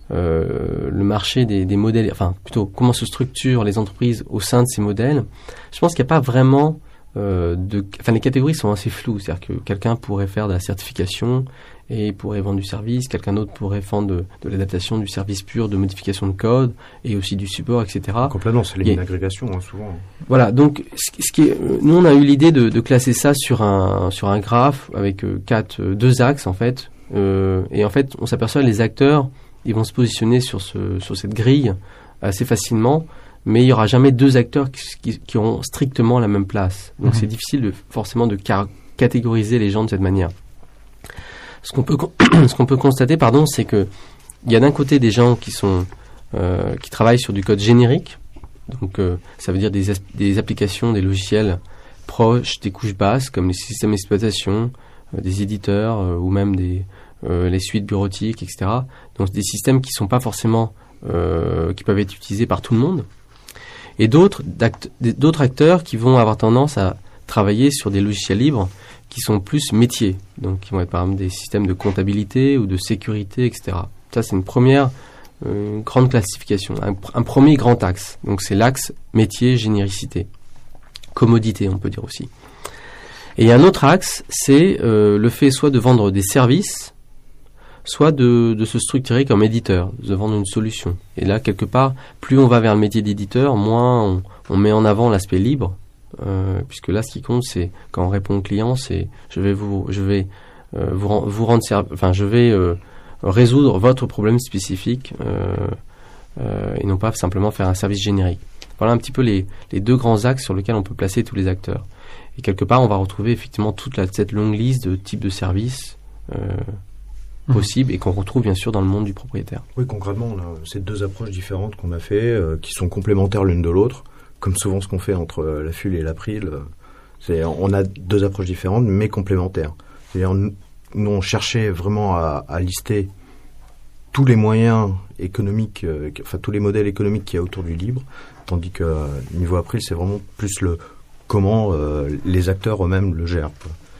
euh, le marché des, des modèles, enfin plutôt comment se structurent les entreprises au sein de ces modèles, je pense qu'il n'y a pas vraiment euh, de, enfin les catégories sont assez floues, c'est-à-dire que quelqu'un pourrait faire de la certification et pourrait vendre du service, quelqu'un d'autre pourrait vendre de, de l'adaptation, du service pur, de modification de code et aussi du support, et cetera. Complètement, c'est les agrégations hein, souvent. Voilà, donc ce, ce qui est, nous on a eu l'idée de, de classer ça sur un sur un graphe avec euh, quatre, euh, deux axes en fait, euh, et en fait on s'aperçoit que les acteurs ils vont se positionner sur ce sur cette grille assez facilement, mais il y aura jamais deux acteurs qui, qui, qui auront strictement la même place. Donc mmh. c'est difficile de, forcément de car- catégoriser les gens de cette manière. Ce qu'on peut ce qu'on peut constater, pardon, c'est que il y a d'un côté des gens qui sont euh, qui travaillent sur du code générique, donc euh, ça veut dire des as- des applications, des logiciels proches des couches basses comme les systèmes d'exploitation, euh, des éditeurs euh, ou même des euh, les suites bureautiques, et cetera. Donc des systèmes qui sont pas forcément euh, qui peuvent être utilisés par tout le monde. Et d'autres d'act- d'autres acteurs qui vont avoir tendance à travailler sur des logiciels libres qui sont plus métiers, donc qui vont être par exemple des systèmes de comptabilité ou de sécurité, et cetera. Ça, c'est une première euh, grande classification, un, un premier grand axe. Donc, c'est l'axe métier, généricité, commodité, on peut dire aussi. Et il y a un autre axe, c'est euh, le fait soit de vendre des services, soit de, de se structurer comme éditeur, de vendre une solution. Et là, quelque part, plus on va vers le métier d'éditeur, moins on, on met en avant l'aspect libre. Euh, puisque là ce qui compte c'est quand on répond au client c'est je vais vous je vais euh, vous, ren- vous rendre serv- enfin je vais euh, résoudre votre problème spécifique euh, euh, et non pas simplement faire un service générique. Voilà un petit peu les, les deux grands axes sur lesquels on peut placer tous les acteurs, et quelque part on va retrouver effectivement toute la, cette longue liste de types de services euh, mmh. possibles et qu'on retrouve bien sûr dans le monde du propriétaire. Oui, concrètement on a ces deux approches différentes qu'on a fait euh, qui sont complémentaires l'une de l'autre. Comme souvent ce qu'on fait entre la F U L et l'April, c'est, on a deux approches différentes mais complémentaires. C'est-à-dire, nous, on cherchait vraiment à, à lister tous les moyens économiques, euh, enfin tous les modèles économiques qu'il y a autour du libre, tandis que euh, niveau April, c'est vraiment plus le comment euh, les acteurs eux-mêmes le gèrent.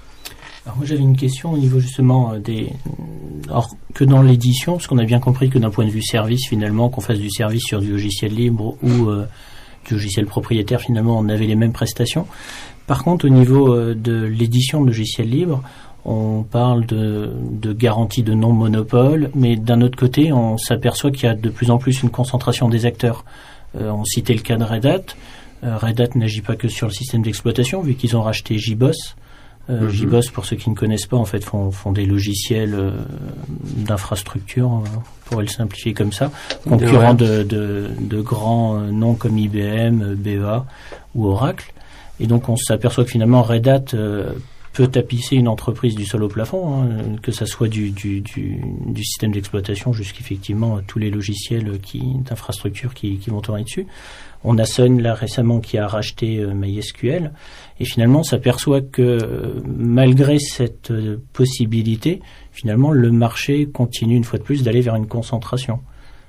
Alors moi j'avais une question au niveau justement des, alors que dans l'édition, parce qu'on a bien compris que d'un point de vue service finalement, qu'on fasse du service sur du logiciel libre ou euh, du logiciel propriétaire, finalement on avait les mêmes prestations. Par contre au niveau euh, de l'édition de logiciel libre, on parle de, de garantie de non-monopole, mais d'un autre côté on s'aperçoit qu'il y a de plus en plus une concentration des acteurs. Euh, on citait le cas de Red Hat. Euh, Red Hat n'agit pas que sur le système d'exploitation, vu qu'ils ont racheté JBoss. Euh, mm-hmm. JBoss, pour ceux qui ne connaissent pas, en fait, font, font des logiciels euh, d'infrastructure, on pourrait le simplifier comme ça, concurrents de, de, de grands noms comme I B M, B E A ou Oracle. Et donc, on s'aperçoit que finalement, Red Hat euh, peut tapisser une entreprise du sol au plafond, hein, que ça soit du, du, du, du système d'exploitation jusqu'effectivement tous les logiciels qui, d'infrastructures qui, qui vont tourner dessus. On a Sun là récemment qui a racheté euh, MySQL et finalement on s'aperçoit que euh, malgré cette euh, possibilité, finalement le marché continue une fois de plus d'aller vers une concentration.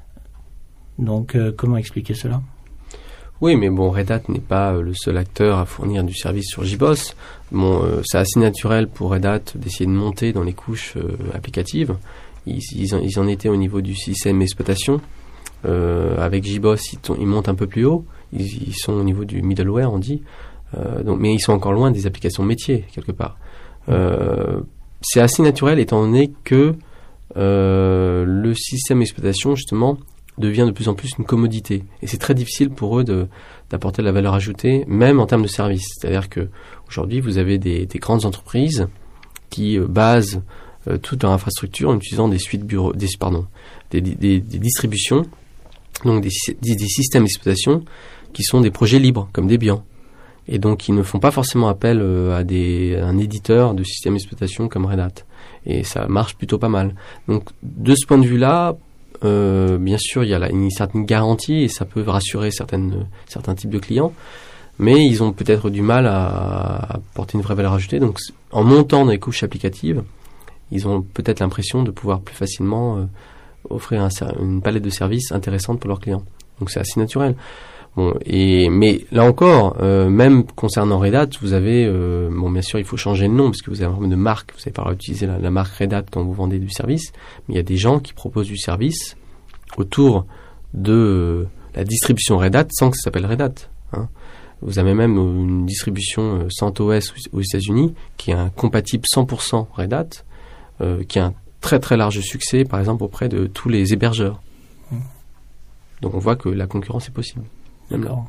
Donc euh, comment expliquer cela ? Oui, mais bon, Red Hat n'est pas le seul acteur à fournir du service sur J B O S. Bon, euh, c'est assez naturel pour Red Hat d'essayer de monter dans les couches euh, applicatives. Ils, ils, en, ils en étaient au niveau du système d'exploitation. Euh, avec J B O S, ils, t- ils montent un peu plus haut. Ils, ils sont au niveau du middleware, on dit. Euh, donc, mais ils sont encore loin des applications métiers, quelque part. Euh, c'est assez naturel étant donné que euh, le système d'exploitation, justement, devient de plus en plus une commodité. Et c'est très difficile pour eux de, d'apporter de la valeur ajoutée, même en termes de services. C'est-à-dire que aujourd'hui, vous avez des, des grandes entreprises qui euh, basent euh, toute leur infrastructure en utilisant des suites bureaux, des, pardon, des, des, des distributions, donc des, des, des systèmes d'exploitation qui sont des projets libres, comme Debian. Et donc, ils ne font pas forcément appel euh, à, des, à un éditeur de système d'exploitation comme Red Hat. Et ça marche plutôt pas mal. Donc, de ce point de vue-là, Euh, bien sûr, il y a là une certaine garantie et ça peut rassurer certaines, certains types de clients, mais ils ont peut-être du mal à, à porter une vraie valeur ajoutée. Donc, en montant dans les couches applicatives, ils ont peut-être l'impression de pouvoir plus facilement euh, offrir un, une palette de services intéressante pour leurs clients. Donc, c'est assez naturel. Bon, et mais là encore, euh, même concernant Red Hat, vous avez, euh, bon, bien sûr, il faut changer le nom parce que vous avez un problème de marque. Vous n'avez pas utiliser la, la marque Red Hat quand vous vendez du service, mais il y a des gens qui proposent du service autour de euh, la distribution Red Hat sans que ça s'appelle Red Hat. Hein. Vous avez même une distribution euh, CentOS aux États-Unis qui est un compatible cent pour cent Red Hat, euh, qui a un très très large succès, par exemple auprès de tous les hébergeurs. Mmh. Donc on voit que la concurrence est possible. D'accord.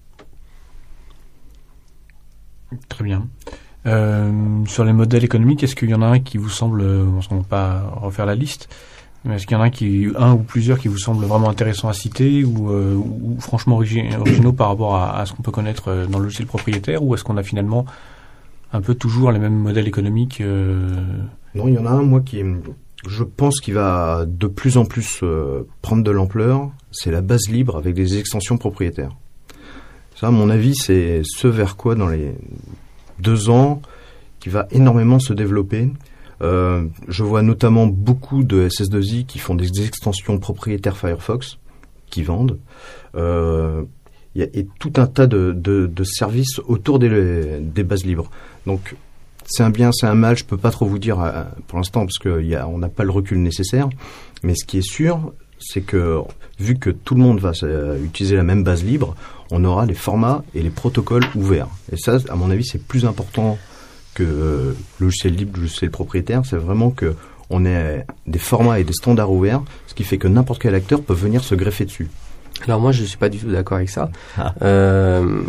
Très bien. Euh, sur les modèles économiques, est-ce qu'il y en a un qui vous semble, on ne va pas refaire la liste, mais est-ce qu'il y en a un, qui, un ou plusieurs qui vous semblent vraiment intéressants à citer ou, euh, ou franchement origi- originaux par rapport à, à ce qu'on peut connaître dans le logiciel propriétaire, ou est-ce qu'on a finalement un peu toujours les mêmes modèles économiques euh... Non, il y en a un, moi, qui, je pense qu'il va de plus en plus euh, prendre de l'ampleur, c'est la base libre avec des extensions propriétaires. Ça, à mon avis, c'est ce vers quoi, dans les deux ans, qui va énormément se développer. Euh, je vois notamment beaucoup de S S deux I qui font des extensions propriétaires Firefox, qui vendent. Euh, il y a et tout un tas de, de, de services autour des, des bases libres. Donc, c'est un bien, c'est un mal, je peux pas trop vous dire euh, pour l'instant, parce qu'on n'a pas le recul nécessaire. Mais ce qui est sûr, c'est que, vu que tout le monde va euh, utiliser la même base libre, on aura les formats et les protocoles ouverts. Et ça, à mon avis, c'est plus important que euh, le logiciel libre, le logiciel propriétaire. C'est vraiment que on ait des formats et des standards ouverts, ce qui fait que n'importe quel acteur peut venir se greffer dessus. Alors moi, je suis pas du tout d'accord avec ça. Ah. Euh...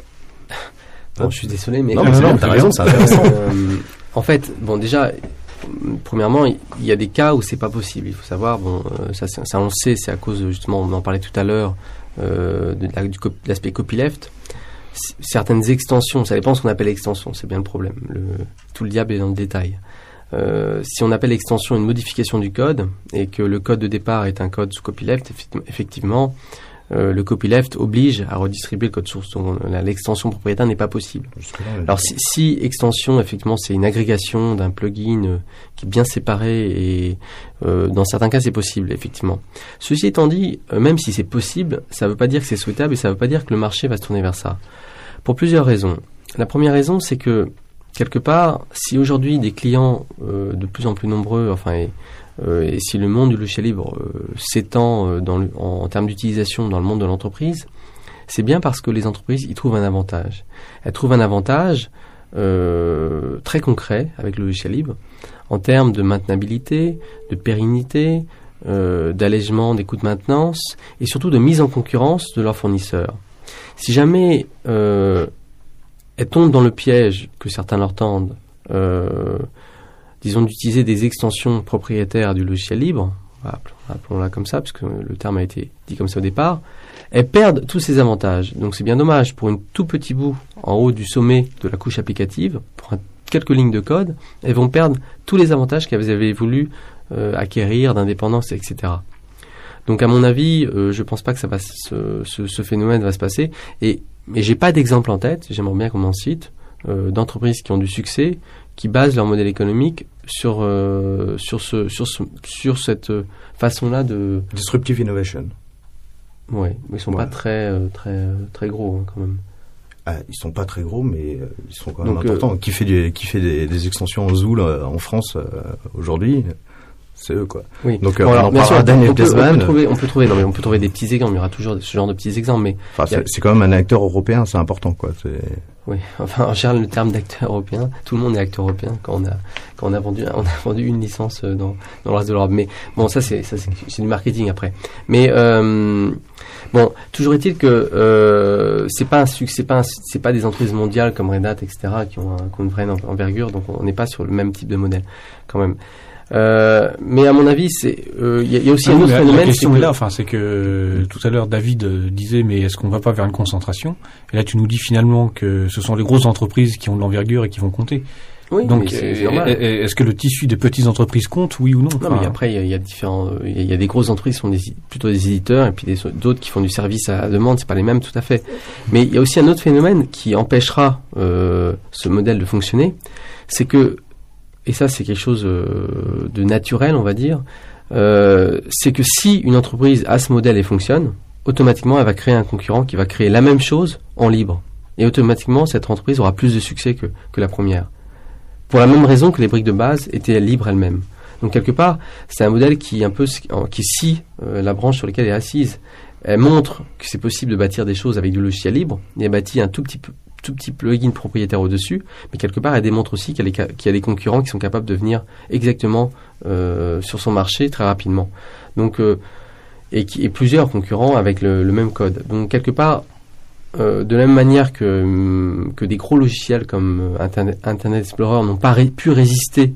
Bon, je suis désolé, mais... Non, mais c'est non, t'as raison, c'est intéressant. euh, en fait, bon, déjà... Premièrement, il y a des cas où c'est pas possible. Il faut savoir, bon, euh, ça, ça on le sait, c'est à cause justement, on en parlait tout à l'heure, euh, de, la, du cop, de l'aspect copyleft. C- certaines extensions, ça dépend de ce qu'on appelle extension, c'est bien le problème. Le, tout le diable est dans le détail. Euh, si on appelle extension une modification du code et que le code de départ est un code sous copyleft, effectivement, euh, le copyleft oblige à redistribuer le code source. Donc la, l'extension propriétaire n'est pas possible. Alors si, si extension, effectivement, c'est une agrégation d'un plugin euh, qui est bien séparé et euh, dans certains cas c'est possible, effectivement. Ceci étant dit, euh, même si c'est possible, ça ne veut pas dire que c'est souhaitable et ça ne veut pas dire que le marché va se tourner vers ça. Pour plusieurs raisons. La première raison, c'est que quelque part, si aujourd'hui des clients euh, de plus en plus nombreux, enfin et, Euh, et si le monde du logiciel libre euh, s'étend euh, dans le, en, en termes d'utilisation dans le monde de l'entreprise, c'est bien parce que les entreprises y trouvent un avantage. Elles trouvent un avantage euh, très concret avec le logiciel libre en termes de maintenabilité, de pérennité, euh, d'allègement des coûts de maintenance et surtout de mise en concurrence de leurs fournisseurs. Si jamais euh, elles tombent dans le piège que certains leur tendent, euh, disons d'utiliser des extensions propriétaires du logiciel libre, appelons-la comme ça, puisque le terme a été dit comme ça au départ, elles perdent tous ces avantages. Donc c'est bien dommage pour un tout petit bout en haut du sommet de la couche applicative, pour un quelques lignes de code, elles vont perdre tous les avantages qu'elles avaient voulu euh, acquérir d'indépendance, et cetera. Donc à mon avis, euh, je pense pas que ça va se, ce, ce phénomène va se passer. Et mais j'ai pas d'exemple en tête. J'aimerais bien qu'on m'en cite euh, d'entreprises qui ont du succès, qui basent leur modèle économique sur euh, sur ce sur ce, sur cette façon-là de disruptive innovation. Ouais, mais ils sont voilà. pas très euh, très très gros hein, quand même. Ah, ils sont pas très gros, mais euh, ils sont quand même Donc, importants. Euh, qui fait des qui fait des, des extensions en Zool euh, en France euh, aujourd'hui? C'est eux, quoi. Oui. Donc, bon, euh, alors, on, bien sûr, Daniel on, peut, on peut trouver, on peut trouver, non mais on peut trouver des petits exemples. Il y aura toujours ce genre de petits exemples, mais enfin, c'est, a... c'est quand même un acteur européen, c'est important, quoi. C'est... Oui. Enfin, en général, le terme d'acteur européen, tout le monde est acteur européen quand on a quand on a vendu on a vendu une licence dans dans le reste de l'Europe. Mais bon, ça c'est ça c'est, c'est du marketing après. Mais euh, bon, toujours est-il que euh, c'est pas un succès, c'est pas un, c'est pas des entreprises mondiales comme Red Hat, et cetera, qui ont, un, qui ont une vraie envergure. Donc, on n'est pas sur le même type de modèle, quand même. Euh, mais à mon avis, c'est il euh, y, y a aussi ah, un autre la, phénomène. La question c'est est que... là, enfin, c'est que euh, tout à l'heure David euh, disait, mais est-ce qu'on va pas vers une concentration? Et là, tu nous dis finalement que ce sont les grosses entreprises qui ont de l'envergure et qui vont compter. Oui, donc, c'est, euh, c'est normal. Est-ce que le tissu des petites entreprises compte, oui ou non? Non, enfin, mais après, il y, y a différents, il y, y a des grosses entreprises qui sont des, plutôt des éditeurs, et puis des, d'autres qui font du service à la demande. C'est pas les mêmes, tout à fait. Mais il y a aussi un autre phénomène qui empêchera euh, ce modèle de fonctionner, c'est que et ça c'est quelque chose euh, de naturel, on va dire, euh, c'est que si une entreprise a ce modèle et fonctionne, automatiquement elle va créer un concurrent qui va créer la même chose en libre. Et automatiquement cette entreprise aura plus de succès que, que la première. Pour la même raison que les briques de base étaient libres elles-mêmes. Donc quelque part, c'est un modèle qui un peu qui scie euh, la branche sur laquelle elle est assise. Elle montre que c'est possible de bâtir des choses avec du logiciel libre, et elle bâtit un tout petit peu tout petit plugin propriétaire au-dessus, mais quelque part elle démontre aussi qu'il y a, qu'il y a des concurrents qui sont capables de venir exactement euh, sur son marché très rapidement. Donc euh, et, qui, et plusieurs concurrents avec le, le même code. Donc quelque part, euh, de la même manière que que des gros logiciels comme Internet, Internet Explorer n'ont pas ré, pu résister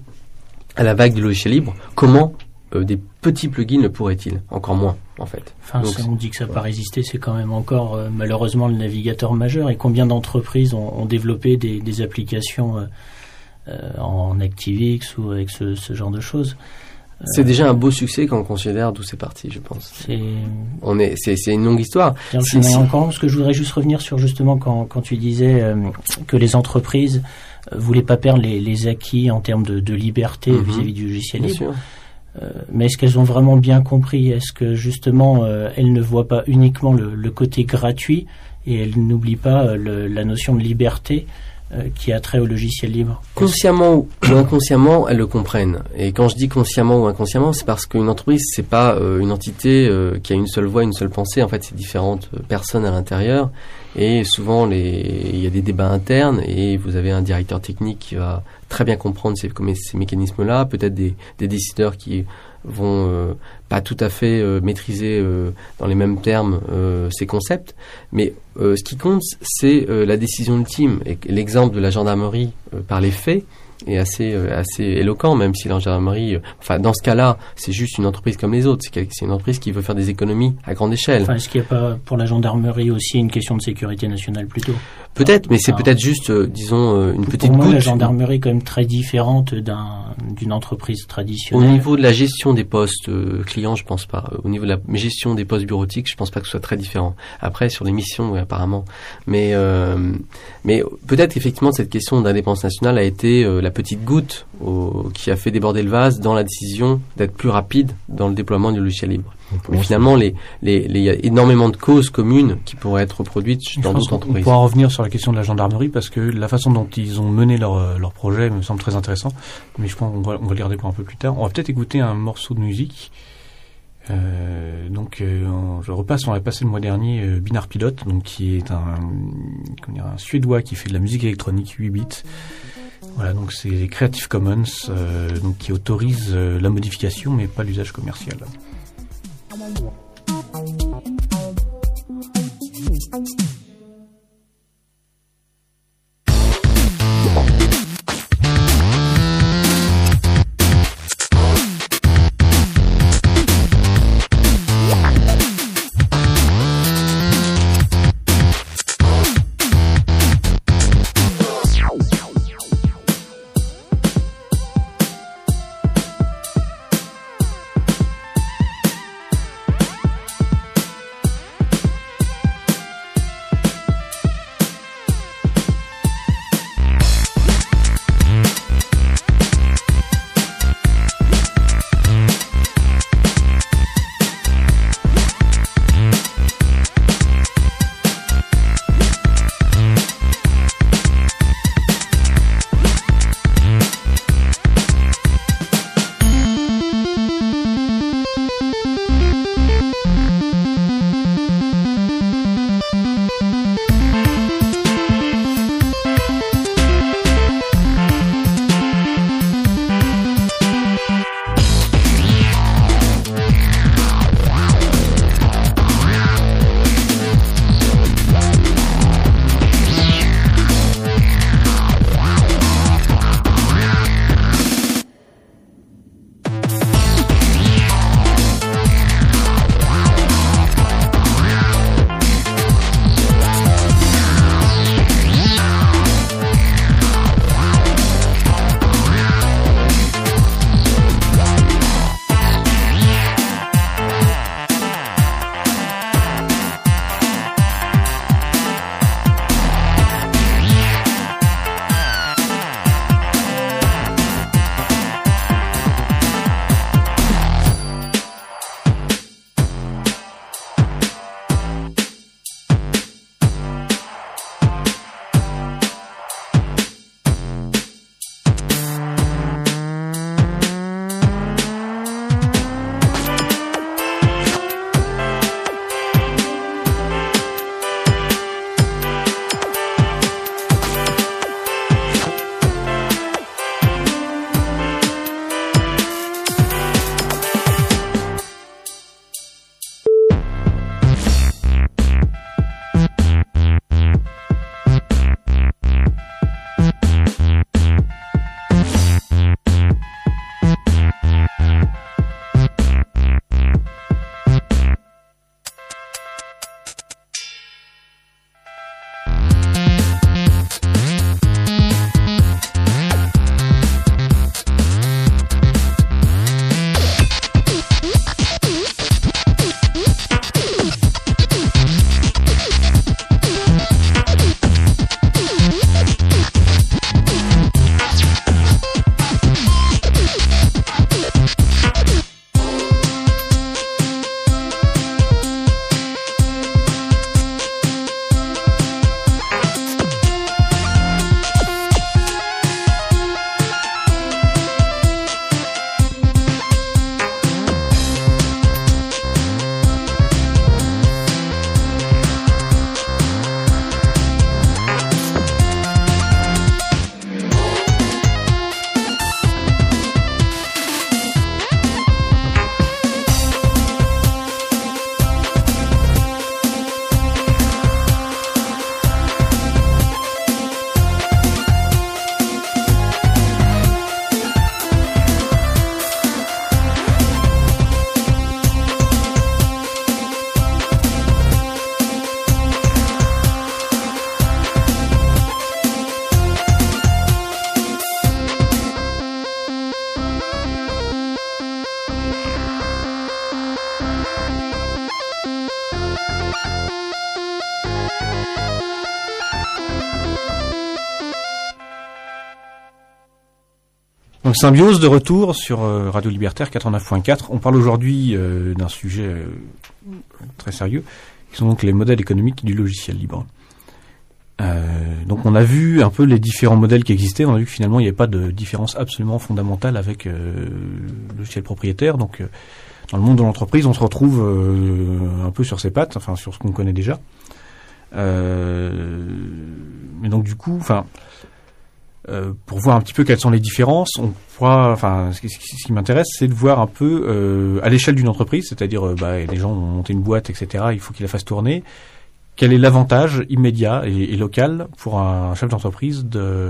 à la vague du logiciel libre, comment euh, des petits plugins le pourraient-ils? Encore moins, en fait. Enfin, donc, ça, on dit que ça n'a pas résisté, c'est quand même encore euh, malheureusement le navigateur majeur. Et combien d'entreprises ont, ont développé des, des applications euh, euh, en ActiveX ou avec ce, ce genre de choses? euh, C'est déjà un beau succès quand on considère d'où c'est parti, je pense. C'est, on est, c'est, c'est une longue histoire. Si, si. Encore, parce que je voudrais juste revenir sur justement quand, quand tu disais euh, que les entreprises euh, voulaient pas perdre les, les acquis en termes de, de liberté mm-hmm. vis-à-vis du logiciel libre. Bien sûr. Euh, mais est-ce qu'elles ont vraiment bien compris? Est-ce que justement euh, elles ne voient pas uniquement le, le côté gratuit et elles n'oublient pas euh, le, la notion de liberté euh, qui a trait au logiciel libre? Consciemment ou inconsciemment, elles le comprennent. Et quand je dis consciemment ou inconsciemment, c'est parce qu'une entreprise, c'est pas euh, une entité euh, qui a une seule voix, une seule pensée. En fait, c'est différentes euh, personnes à l'intérieur. Et souvent, les... il y a des débats internes et vous avez un directeur technique qui va très bien comprendre ces, ces mécanismes-là, peut-être des, des décideurs qui vont euh, pas tout à fait euh, maîtriser euh, dans les mêmes termes euh, ces concepts, mais euh, ce qui compte, c'est euh, la décision ultime. Et l'exemple de la gendarmerie euh, par les faits est assez euh, assez éloquent, même si la gendarmerie, euh, enfin dans ce cas-là, c'est juste une entreprise comme les autres. C'est, c'est une entreprise qui veut faire des économies à grande échelle. Enfin, est-ce qu'il n'y a pas pour la gendarmerie aussi une question de sécurité nationale plutôt? Peut-être, mais c'est enfin, peut-être juste, euh, disons, euh, une petite pour moi, goutte. La gendarmerie est quand même très différente d'un, d'une entreprise traditionnelle. Au niveau de la gestion des postes euh, clients, je pense pas. Au niveau de la gestion des postes bureautiques, je pense pas que ce soit très différent. Après, sur les missions, oui, apparemment. Mais, euh, mais peut-être effectivement cette question d'indépendance nationale a été euh, la petite goutte au, qui a fait déborder le vase dans la décision d'être plus rapide dans le déploiement du logiciel libre. Mais finalement, les, les, les, il y a énormément de causes communes qui pourraient être reproduites dans d'autres entreprises. On pourra revenir sur la question de la gendarmerie parce que la façon dont ils ont mené leur, leur projet me semble très intéressant. Mais je pense qu'on va, on va le garder pour un peu plus tard. On va peut-être écouter un morceau de musique. Euh, donc, euh, je repasse, on avait passé le mois dernier euh, Binar Pilot, donc qui est un, comment dire, un Suédois qui fait de la musique électronique huit bits. Voilà, donc c'est Creative Commons, euh, donc qui autorise euh, la modification mais pas l'usage commercial. Donc Symbiose de retour sur euh, Radio Libertaire quatre-vingt-neuf point quatre. On parle aujourd'hui euh, d'un sujet euh, très sérieux, qui sont donc les modèles économiques du logiciel libre. Euh, donc on a vu un peu les différents modèles qui existaient. On a vu que finalement il n'y avait pas de différence absolument fondamentale avec euh, le logiciel propriétaire. Donc euh, dans le monde de l'entreprise, on se retrouve euh, un peu sur ses pattes, enfin sur ce qu'on connaît déjà. Euh, mais donc du coup, enfin. Euh, pour voir un petit peu quelles sont les différences, on pourra, enfin, ce qui, ce qui m'intéresse, c'est de voir un peu euh, à l'échelle d'une entreprise, c'est-à-dire, euh, bah, les gens ont monté une boîte, et cetera. Il faut qu'ils la fassent tourner. Quel est l'avantage immédiat et, et local pour un chef d'entreprise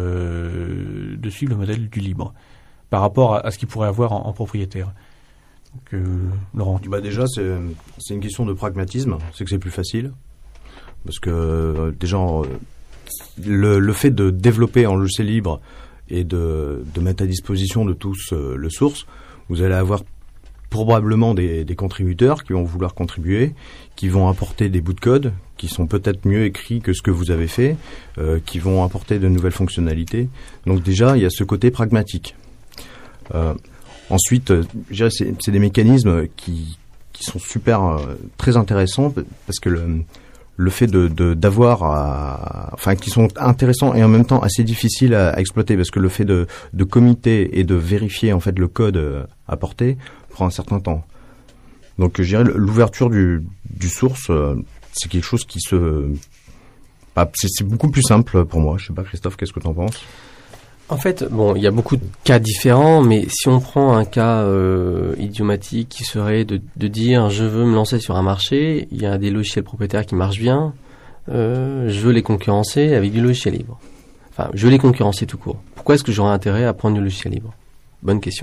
de, de suivre le modèle du libre par rapport à, à ce qu'il pourrait avoir en, en propriétaire. Donc, euh, Laurent. Bah déjà, c'est, c'est une question de pragmatisme. C'est que c'est plus facile parce que euh, déjà. Euh, Le, le fait de développer en logiciel libre et de, de mettre à disposition de tous euh, le source, vous allez avoir probablement des, des contributeurs qui vont vouloir contribuer, qui vont apporter des bouts de code qui sont peut-être mieux écrits que ce que vous avez fait, euh, qui vont apporter de nouvelles fonctionnalités. Donc déjà, il y a ce côté pragmatique. Euh, ensuite, euh, je dirais, c'est, c'est des mécanismes qui, qui sont super, euh, très intéressants parce que le le fait de, de d'avoir à, enfin qui sont intéressants et en même temps assez difficiles à, à exploiter parce que le fait de de commiter et de vérifier en fait le code apporté prend un certain temps. Donc je dirais l'ouverture du du source euh, c'est quelque chose qui se bah, c'est, c'est beaucoup plus simple pour moi. Je sais pas Christophe, qu'est-ce que tu en penses? En fait, bon, il y a beaucoup de cas différents, mais si on prend un cas euh, idiomatique qui serait de, de dire je veux me lancer sur un marché, il y a des logiciels propriétaires qui marchent bien, euh, je veux les concurrencer avec du logiciel libre. Enfin, je veux les concurrencer tout court. Pourquoi est-ce que j'aurais intérêt à prendre du logiciel libre? Bonne question.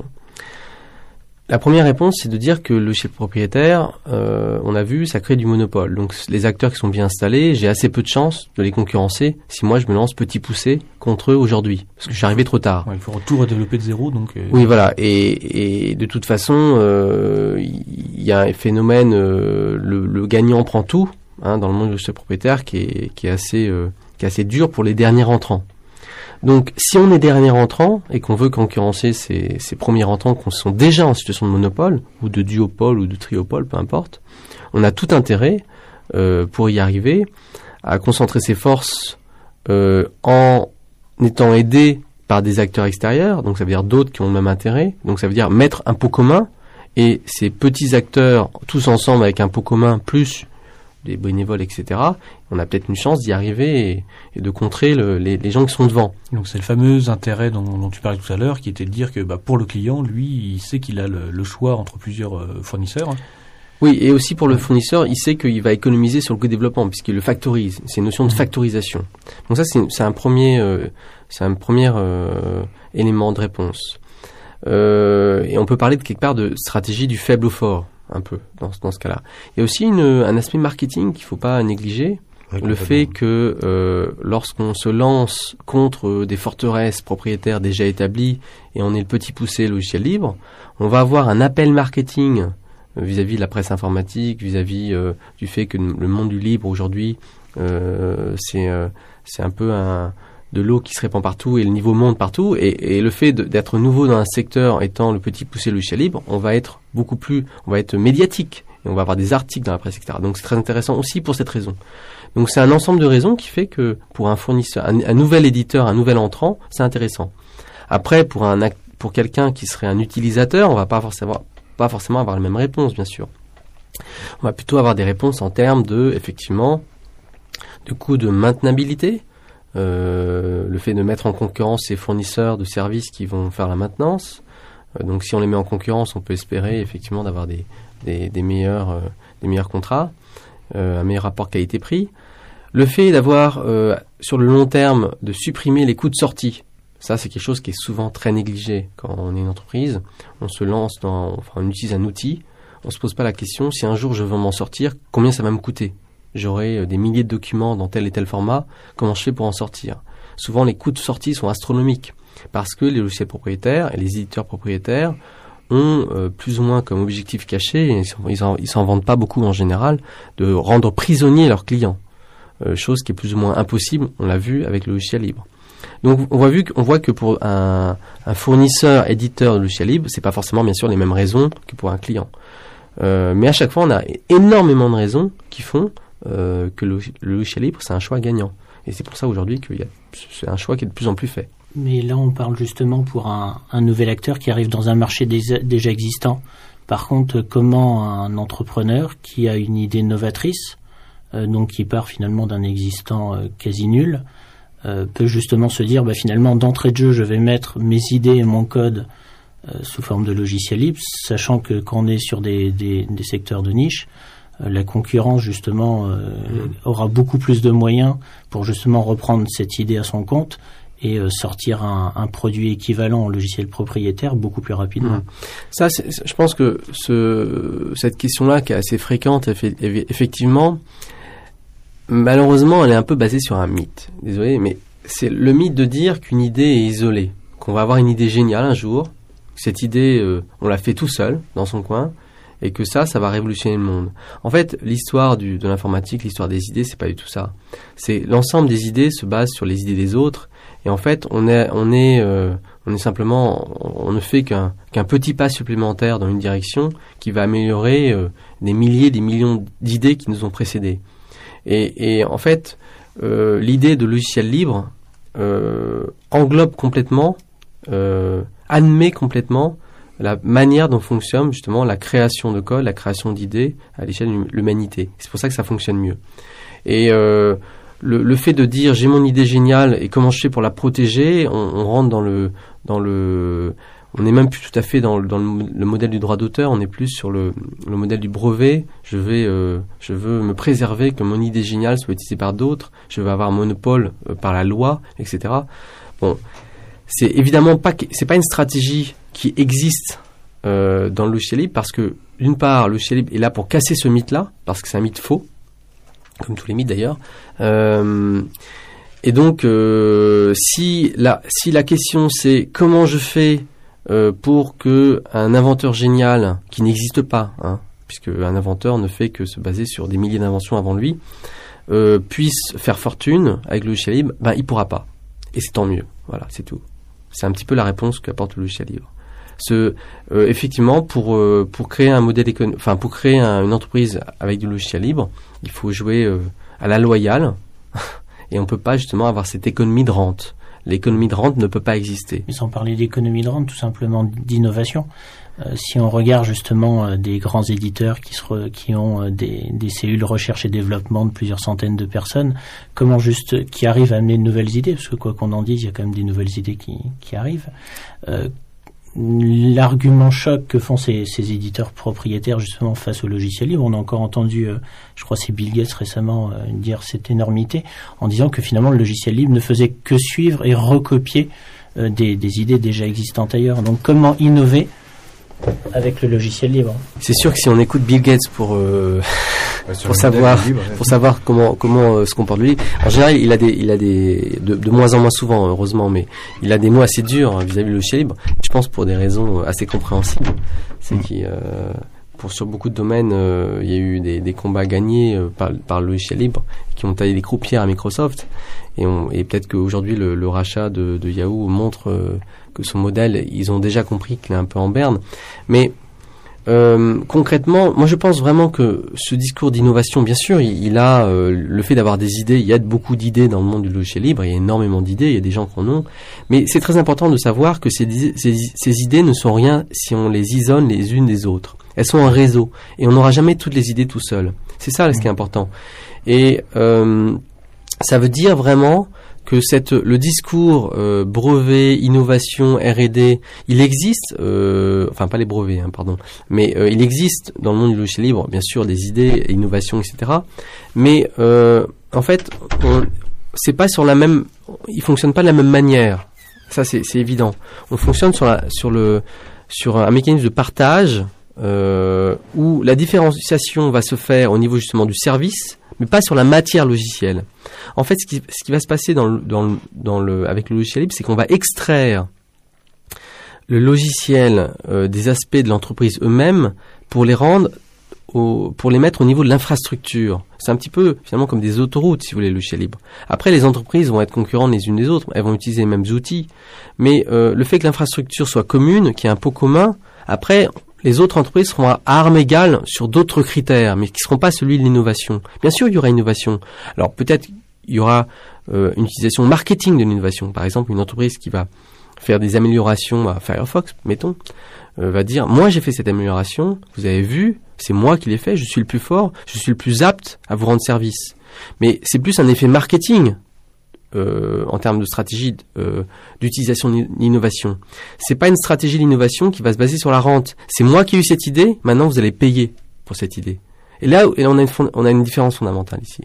La première réponse, c'est de dire que le logiciel propriétaire, euh, on a vu, ça crée du monopole. Donc les acteurs qui sont bien installés, j'ai assez peu de chances de les concurrencer si moi je me lance petit poussé contre eux aujourd'hui, parce que je suis arrivé trop tard. Ouais, il faut tout redévelopper de zéro, donc. Euh... Oui, voilà. Et, et de toute façon, euh, il y a un phénomène, euh, le, le gagnant prend tout, hein, dans le monde du logiciel propriétaire, qui est, qui est assez, euh, qui est assez dur pour les derniers entrants. Donc, si on est dernier entrant et qu'on veut concurrencer ces, ces premiers entrants qui sont déjà en situation de monopole, ou de duopole, ou de triopole, peu importe, on a tout intérêt, euh, pour y arriver, à concentrer ses forces euh, en étant aidé par des acteurs extérieurs, donc ça veut dire d'autres qui ont le même intérêt, donc ça veut dire mettre un pot commun, et ces petits acteurs, tous ensemble avec un pot commun, plus des bénévoles, et cetera, on a peut-être une chance d'y arriver et, et de contrer le, les, les gens qui sont devant. Donc c'est le fameux intérêt dont, dont tu parlais tout à l'heure, qui était de dire que bah, pour le client, lui, il sait qu'il a le, le choix entre plusieurs euh, fournisseurs. Oui, et aussi pour le fournisseur, il sait qu'il va économiser sur le coût de développement, puisqu'il le factorise. C'est une notion de factorisation. Donc ça, c'est, c'est un premier, euh, c'est un premier euh, élément de réponse. Euh, et on peut parler de quelque part de stratégie du faible au fort, un peu, dans, dans ce cas-là. Il y a aussi une, un aspect marketing qu'il ne faut pas négliger. Ouais, le fait que euh, lorsqu'on se lance contre des forteresses propriétaires déjà établies et on est le petit poussé logiciel libre, on va avoir un appel marketing vis-à-vis de la presse informatique, vis-à-vis euh, du fait que le monde du libre aujourd'hui, euh, c'est, euh, c'est un peu un, de l'eau qui se répand partout et le niveau monte partout. Et, et le fait de, d'être nouveau dans un secteur étant le petit poussé logiciel libre, on va être beaucoup plus, on va être médiatique et on va avoir des articles dans la presse, et cetera. Donc c'est très intéressant aussi pour cette raison. Donc c'est un ensemble de raisons qui fait que pour un fournisseur, un, un nouvel éditeur, un nouvel entrant, c'est intéressant. Après, pour un pour quelqu'un qui serait un utilisateur, on va pas forcément pas forcément avoir la même réponse, bien sûr. On va plutôt avoir des réponses en termes de, effectivement, de coût de maintenabilité, euh, le fait de mettre en concurrence ces fournisseurs de services qui vont faire la maintenance. Euh, donc si on les met en concurrence, on peut espérer effectivement d'avoir des, des, des, meilleurs, euh, des meilleurs contrats, euh, un meilleur rapport qualité-prix. Le fait d'avoir, euh, sur le long terme, de supprimer les coûts de sortie. Ça, c'est quelque chose qui est souvent très négligé quand on est une entreprise. On se lance dans, enfin, on utilise un outil. On se pose pas la question, si un jour je veux m'en sortir, combien ça va me coûter? J'aurai des milliers de documents dans tel et tel format, comment je fais pour en sortir? Souvent, les coûts de sortie sont astronomiques parce que les logiciels propriétaires et les éditeurs propriétaires ont euh, plus ou moins comme objectif caché, et ils s'en, ils s'en vendent pas beaucoup en général, de rendre prisonniers leurs clients. Euh, chose qui est plus ou moins impossible, on l'a vu avec le logiciel libre. Donc on voit, vu, on voit que pour un, un fournisseur, éditeur de logiciel libre, c'est pas forcément bien sûr les mêmes raisons que pour un client. Euh, mais à chaque fois, on a énormément de raisons qui font euh, que le, le logiciel libre, c'est un choix gagnant. Et c'est pour ça aujourd'hui qu'il y a, c'est un choix qui est de plus en plus fait. Mais là, on parle justement pour un, un nouvel acteur qui arrive dans un marché déjà, déjà existant. Par contre, comment un entrepreneur qui a une idée novatrice, euh, donc qui part finalement d'un existant euh, quasi nul, euh, peut justement se dire, bah, finalement, d'entrée de jeu, je vais mettre mes idées et mon code euh, sous forme de logiciel libre, sachant que quand on est sur des, des, des secteurs de niche, euh, la concurrence, justement, euh, mmh. aura beaucoup plus de moyens pour justement reprendre cette idée à son compte et euh, sortir un, un produit équivalent en logiciel propriétaire beaucoup plus rapidement. Mmh. Ça, c'est, je pense que ce, cette question-là, qui est assez fréquente, effectivement, malheureusement, elle est un peu basée sur un mythe. Désolé, mais c'est le mythe de dire qu'une idée est isolée, qu'on va avoir une idée géniale un jour, cette idée, euh, on l'a fait tout seul, dans son coin, et que ça, ça va révolutionner le monde. En fait, l'histoire du, de l'informatique, l'histoire des idées, c'est pas du tout ça. C'est l'ensemble des idées se base sur les idées des autres. Et en fait, on est, on est, euh, on est simplement, on, on ne fait qu'un, qu'un petit pas supplémentaire dans une direction qui va améliorer euh, des milliers, des millions d'idées qui nous ont précédés. Et, et en fait, euh, l'idée de logiciel libre euh, englobe complètement, euh, admet complètement la manière dont fonctionne justement la création de code, la création d'idées à l'échelle de l'humanité. C'est pour ça que ça fonctionne mieux. Et euh, le, le fait de dire j'ai mon idée géniale et comment je fais pour la protéger, on, on rentre dans le dans le, on n'est même plus tout à fait dans, le, dans le, le modèle du droit d'auteur, on est plus sur le, le modèle du brevet. Je vais, euh, je veux me préserver que mon idée géniale soit utilisée par d'autres. Je veux avoir un monopole euh, par la loi, et cetera. Bon, c'est évidemment pas, c'est pas une stratégie qui existe euh, dans le logiciel libre parce que d'une part, le logiciel libre est là pour casser ce mythe-là parce que c'est un mythe faux, comme tous les mythes d'ailleurs. Euh, et donc, euh, si la si la question c'est comment je fais euh, pour que un inventeur génial qui n'existe pas, hein, puisque un inventeur ne fait que se baser sur des milliers d'inventions avant lui, euh, puisse faire fortune avec le logiciel libre, ben il pourra pas. Et c'est tant mieux. Voilà, c'est tout. C'est un petit peu la réponse qu'apporte le logiciel libre. Ce, euh, effectivement, pour euh, pour créer un modèle économique, enfin pour créer un, une entreprise avec du logiciel libre, il faut jouer euh, à la loyale, et on peut pas justement avoir cette économie de rente. L'économie de rente ne peut pas exister. Mais sans parler d'économie de rente, tout simplement d'innovation. Euh, si on regarde justement euh, des grands éditeurs qui, se re, qui ont euh, des, des cellules recherche et développement de plusieurs centaines de personnes, comment juste qui arrivent à amener de nouvelles idées, parce que quoi qu'on en dise, il y a quand même des nouvelles idées qui, qui arrivent. Euh, L'argument choc que font ces, ces éditeurs propriétaires justement face au logiciel libre, on a encore entendu, euh, je crois c'est Bill Gates récemment euh, dire cette énormité en disant que finalement le logiciel libre ne faisait que suivre et recopier euh, des, des idées déjà existantes ailleurs. Donc comment innover avec le logiciel libre? C'est sûr que si on écoute Bill Gates pour euh, pour savoir libre, ouais. pour savoir comment comment euh, se comporte le livre, en général il a des il a des de, de moins en moins souvent heureusement, mais il a des mots assez durs hein, vis-à-vis du logiciel libre. Je pense pour des raisons assez compréhensibles. C'est mmh. qu'il euh, pour sur beaucoup de domaines euh, il y a eu des, des combats gagnés euh, par par le logiciel libre qui ont taillé des croupières à Microsoft et on et peut-être qu'aujourd'hui le, le rachat de, de Yahoo montre euh, que son modèle, ils ont déjà compris qu'il est un peu en berne. Mais euh, concrètement, moi je pense vraiment que ce discours d'innovation, bien sûr, il, il a euh, le fait d'avoir des idées. Il y a beaucoup d'idées dans le monde du logiciel libre. Il y a énormément d'idées. Il y a des gens qui en ont. Mais c'est très important de savoir que ces, ces, ces idées ne sont rien si on les isole les unes des autres. Elles sont un réseau. Et on n'aura jamais toutes les idées tout seul. C'est ça ce qui est important. Et euh, ça veut dire vraiment que cette, le discours euh, brevet, innovation, R et D, il existe, euh, enfin pas les brevets, hein, pardon, mais euh, il existe dans le monde du logiciel libre, bien sûr, des idées, innovations, et cetera. Mais euh, en fait, on, c'est pas sur la même, il fonctionne pas de la même manière. Ça, c'est, c'est évident. On fonctionne sur la, sur le, sur un mécanisme de partage euh, où la différenciation va se faire au niveau justement du service, mais pas sur la matière logicielle. En fait, ce qui, ce qui va se passer dans le, dans le, dans le, avec le logiciel libre, c'est qu'on va extraire le logiciel euh, des aspects de l'entreprise eux-mêmes pour les rendre au, pour les mettre au niveau de l'infrastructure. C'est un petit peu finalement comme des autoroutes, si vous voulez, le logiciel libre. Après, les entreprises vont être concurrentes les unes des autres, elles vont utiliser les mêmes outils, mais euh, le fait que l'infrastructure soit commune, qu'il y ait un pot commun, après, les autres entreprises seront à armes égales sur d'autres critères, mais qui ne seront pas celui de l'innovation. Bien sûr, il y aura innovation. Alors peut-être il y aura euh, une utilisation marketing de l'innovation. Par exemple, une entreprise qui va faire des améliorations à Firefox, mettons, euh, va dire, moi j'ai fait cette amélioration, vous avez vu, c'est moi qui l'ai fait, je suis le plus fort, je suis le plus apte à vous rendre service. Mais c'est plus un effet marketing euh, en termes de stratégie euh, d'utilisation d'innovation. C'est pas une stratégie d'innovation qui va se baser sur la rente. C'est moi qui ai eu cette idée, maintenant vous allez payer pour cette idée. Et là, et là on, a une fond- on a une différence fondamentale ici.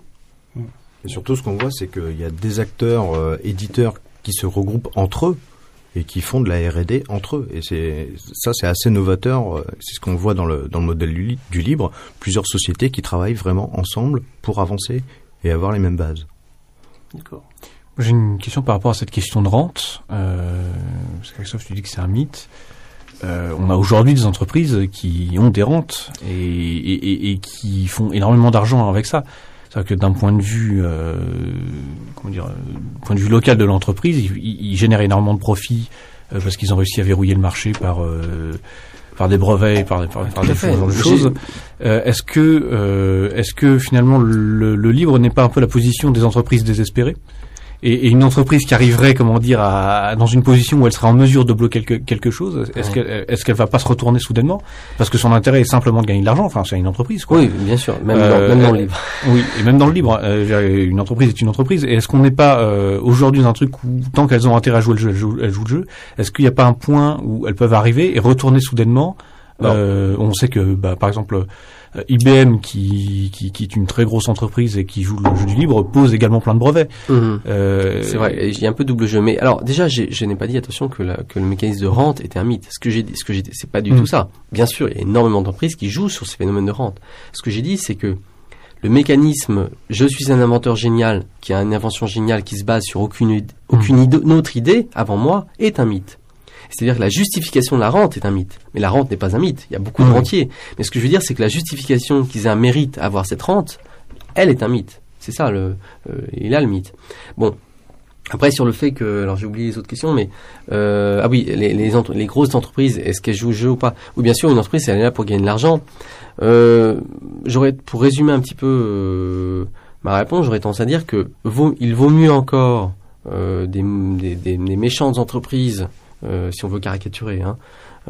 Et surtout, ce qu'on voit, c'est qu'il y a des acteurs, euh, éditeurs qui se regroupent entre eux et qui font de la R et D entre eux. Et c'est ça, c'est assez novateur. C'est ce qu'on voit dans le dans le modèle du, li- du libre. Plusieurs sociétés qui travaillent vraiment ensemble pour avancer et avoir les mêmes bases. D'accord. J'ai une question par rapport à cette question de rente. Euh, parce que Christophe, tu dis que c'est un mythe. Euh, on a aujourd'hui des entreprises qui ont des rentes et, et, et, et qui font énormément d'argent avec ça. C'est-à-dire que d'un point de vue, euh, comment dire, euh, point de vue local de l'entreprise, ils, ils génèrent énormément de profits euh, parce qu'ils ont réussi à verrouiller le marché par euh, par des brevets, par, par, par des fait. genre de choses. Euh, est-ce que euh, est-ce que finalement le, le libre n'est pas un peu la position des entreprises désespérées? Et, et une entreprise qui arriverait, comment dire, à, dans une position où elle serait en mesure de bloquer quelque, quelque chose, est-ce ouais. qu'elle, est-ce qu'elle va pas se retourner soudainement? Parce que son intérêt est simplement de gagner de l'argent. Enfin, c'est une entreprise, quoi. Oui, bien sûr. Même, euh, dans, même dans le libre. Oui, et même dans le libre. Euh, une entreprise est une entreprise. Et est-ce qu'on n'est pas euh, aujourd'hui dans un truc où, tant qu'elles ont intérêt à jouer le jeu, elles jouent, elles jouent le jeu. Est-ce qu'il n'y a pas un point où elles peuvent arriver et retourner soudainement? Euh, on sait que, bah, par exemple, I B M, qui, qui, qui est une très grosse entreprise et qui joue le jeu du libre, pose également plein de brevets. Mmh. Euh, c'est vrai, il y a un peu double jeu. Mais alors, déjà, j'ai, je n'ai pas dit, attention, que, la, que le mécanisme de rente était un mythe. Ce que j'ai dit, ce que j'ai dit, c'est pas du mmh. tout ça. Bien sûr, il y a énormément d'entreprises qui jouent sur ces phénomènes de rente. Ce que j'ai dit, c'est que le mécanisme « je suis un inventeur génial » qui a une invention géniale qui se base sur aucune, aucune mmh. idée, autre idée avant moi est un mythe. C'est-à-dire que la justification de la rente est un mythe. Mais la rente n'est pas un mythe. Il y a beaucoup de mmh. rentiers. Mais ce que je veux dire, c'est que la justification qu'ils aient un mérite à avoir cette rente, elle est un mythe. C'est ça, le, euh, il a le mythe. Bon. Après, sur le fait que, alors j'ai oublié les autres questions, mais, euh, ah oui, les, les, entre, les grosses entreprises, est-ce qu'elles jouent le jeu ou pas? Oui, bien sûr, une entreprise, elle est là pour gagner de l'argent. Euh, j'aurais, pour résumer un petit peu, euh, ma réponse, j'aurais tendance à dire que vaut, il vaut mieux encore, euh, des, des, des, des méchantes entreprises, Euh, si on veut caricaturer, hein,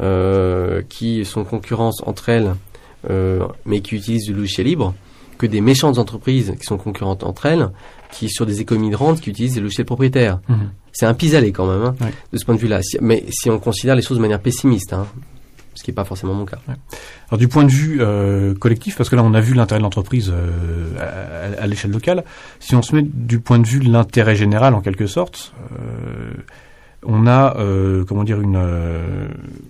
euh, qui sont concurrence entre elles, euh, mais qui utilisent du logiciel libre, que des méchantes entreprises qui sont concurrentes entre elles, qui sur des économies de rente, qui utilisent des logiciels propriétaires. Mmh. C'est un pis-aller quand même, hein, ouais. de ce point de vue-là. Si, mais si on considère les choses de manière pessimiste, hein, ce qui n'est pas forcément mon cas. Ouais. Alors du point de vue euh, collectif, parce que là on a vu l'intérêt de l'entreprise euh, à, à l'échelle locale, si on se met du point de vue de l'intérêt général en quelque sorte, euh, on a, euh, comment dire, une... Euh,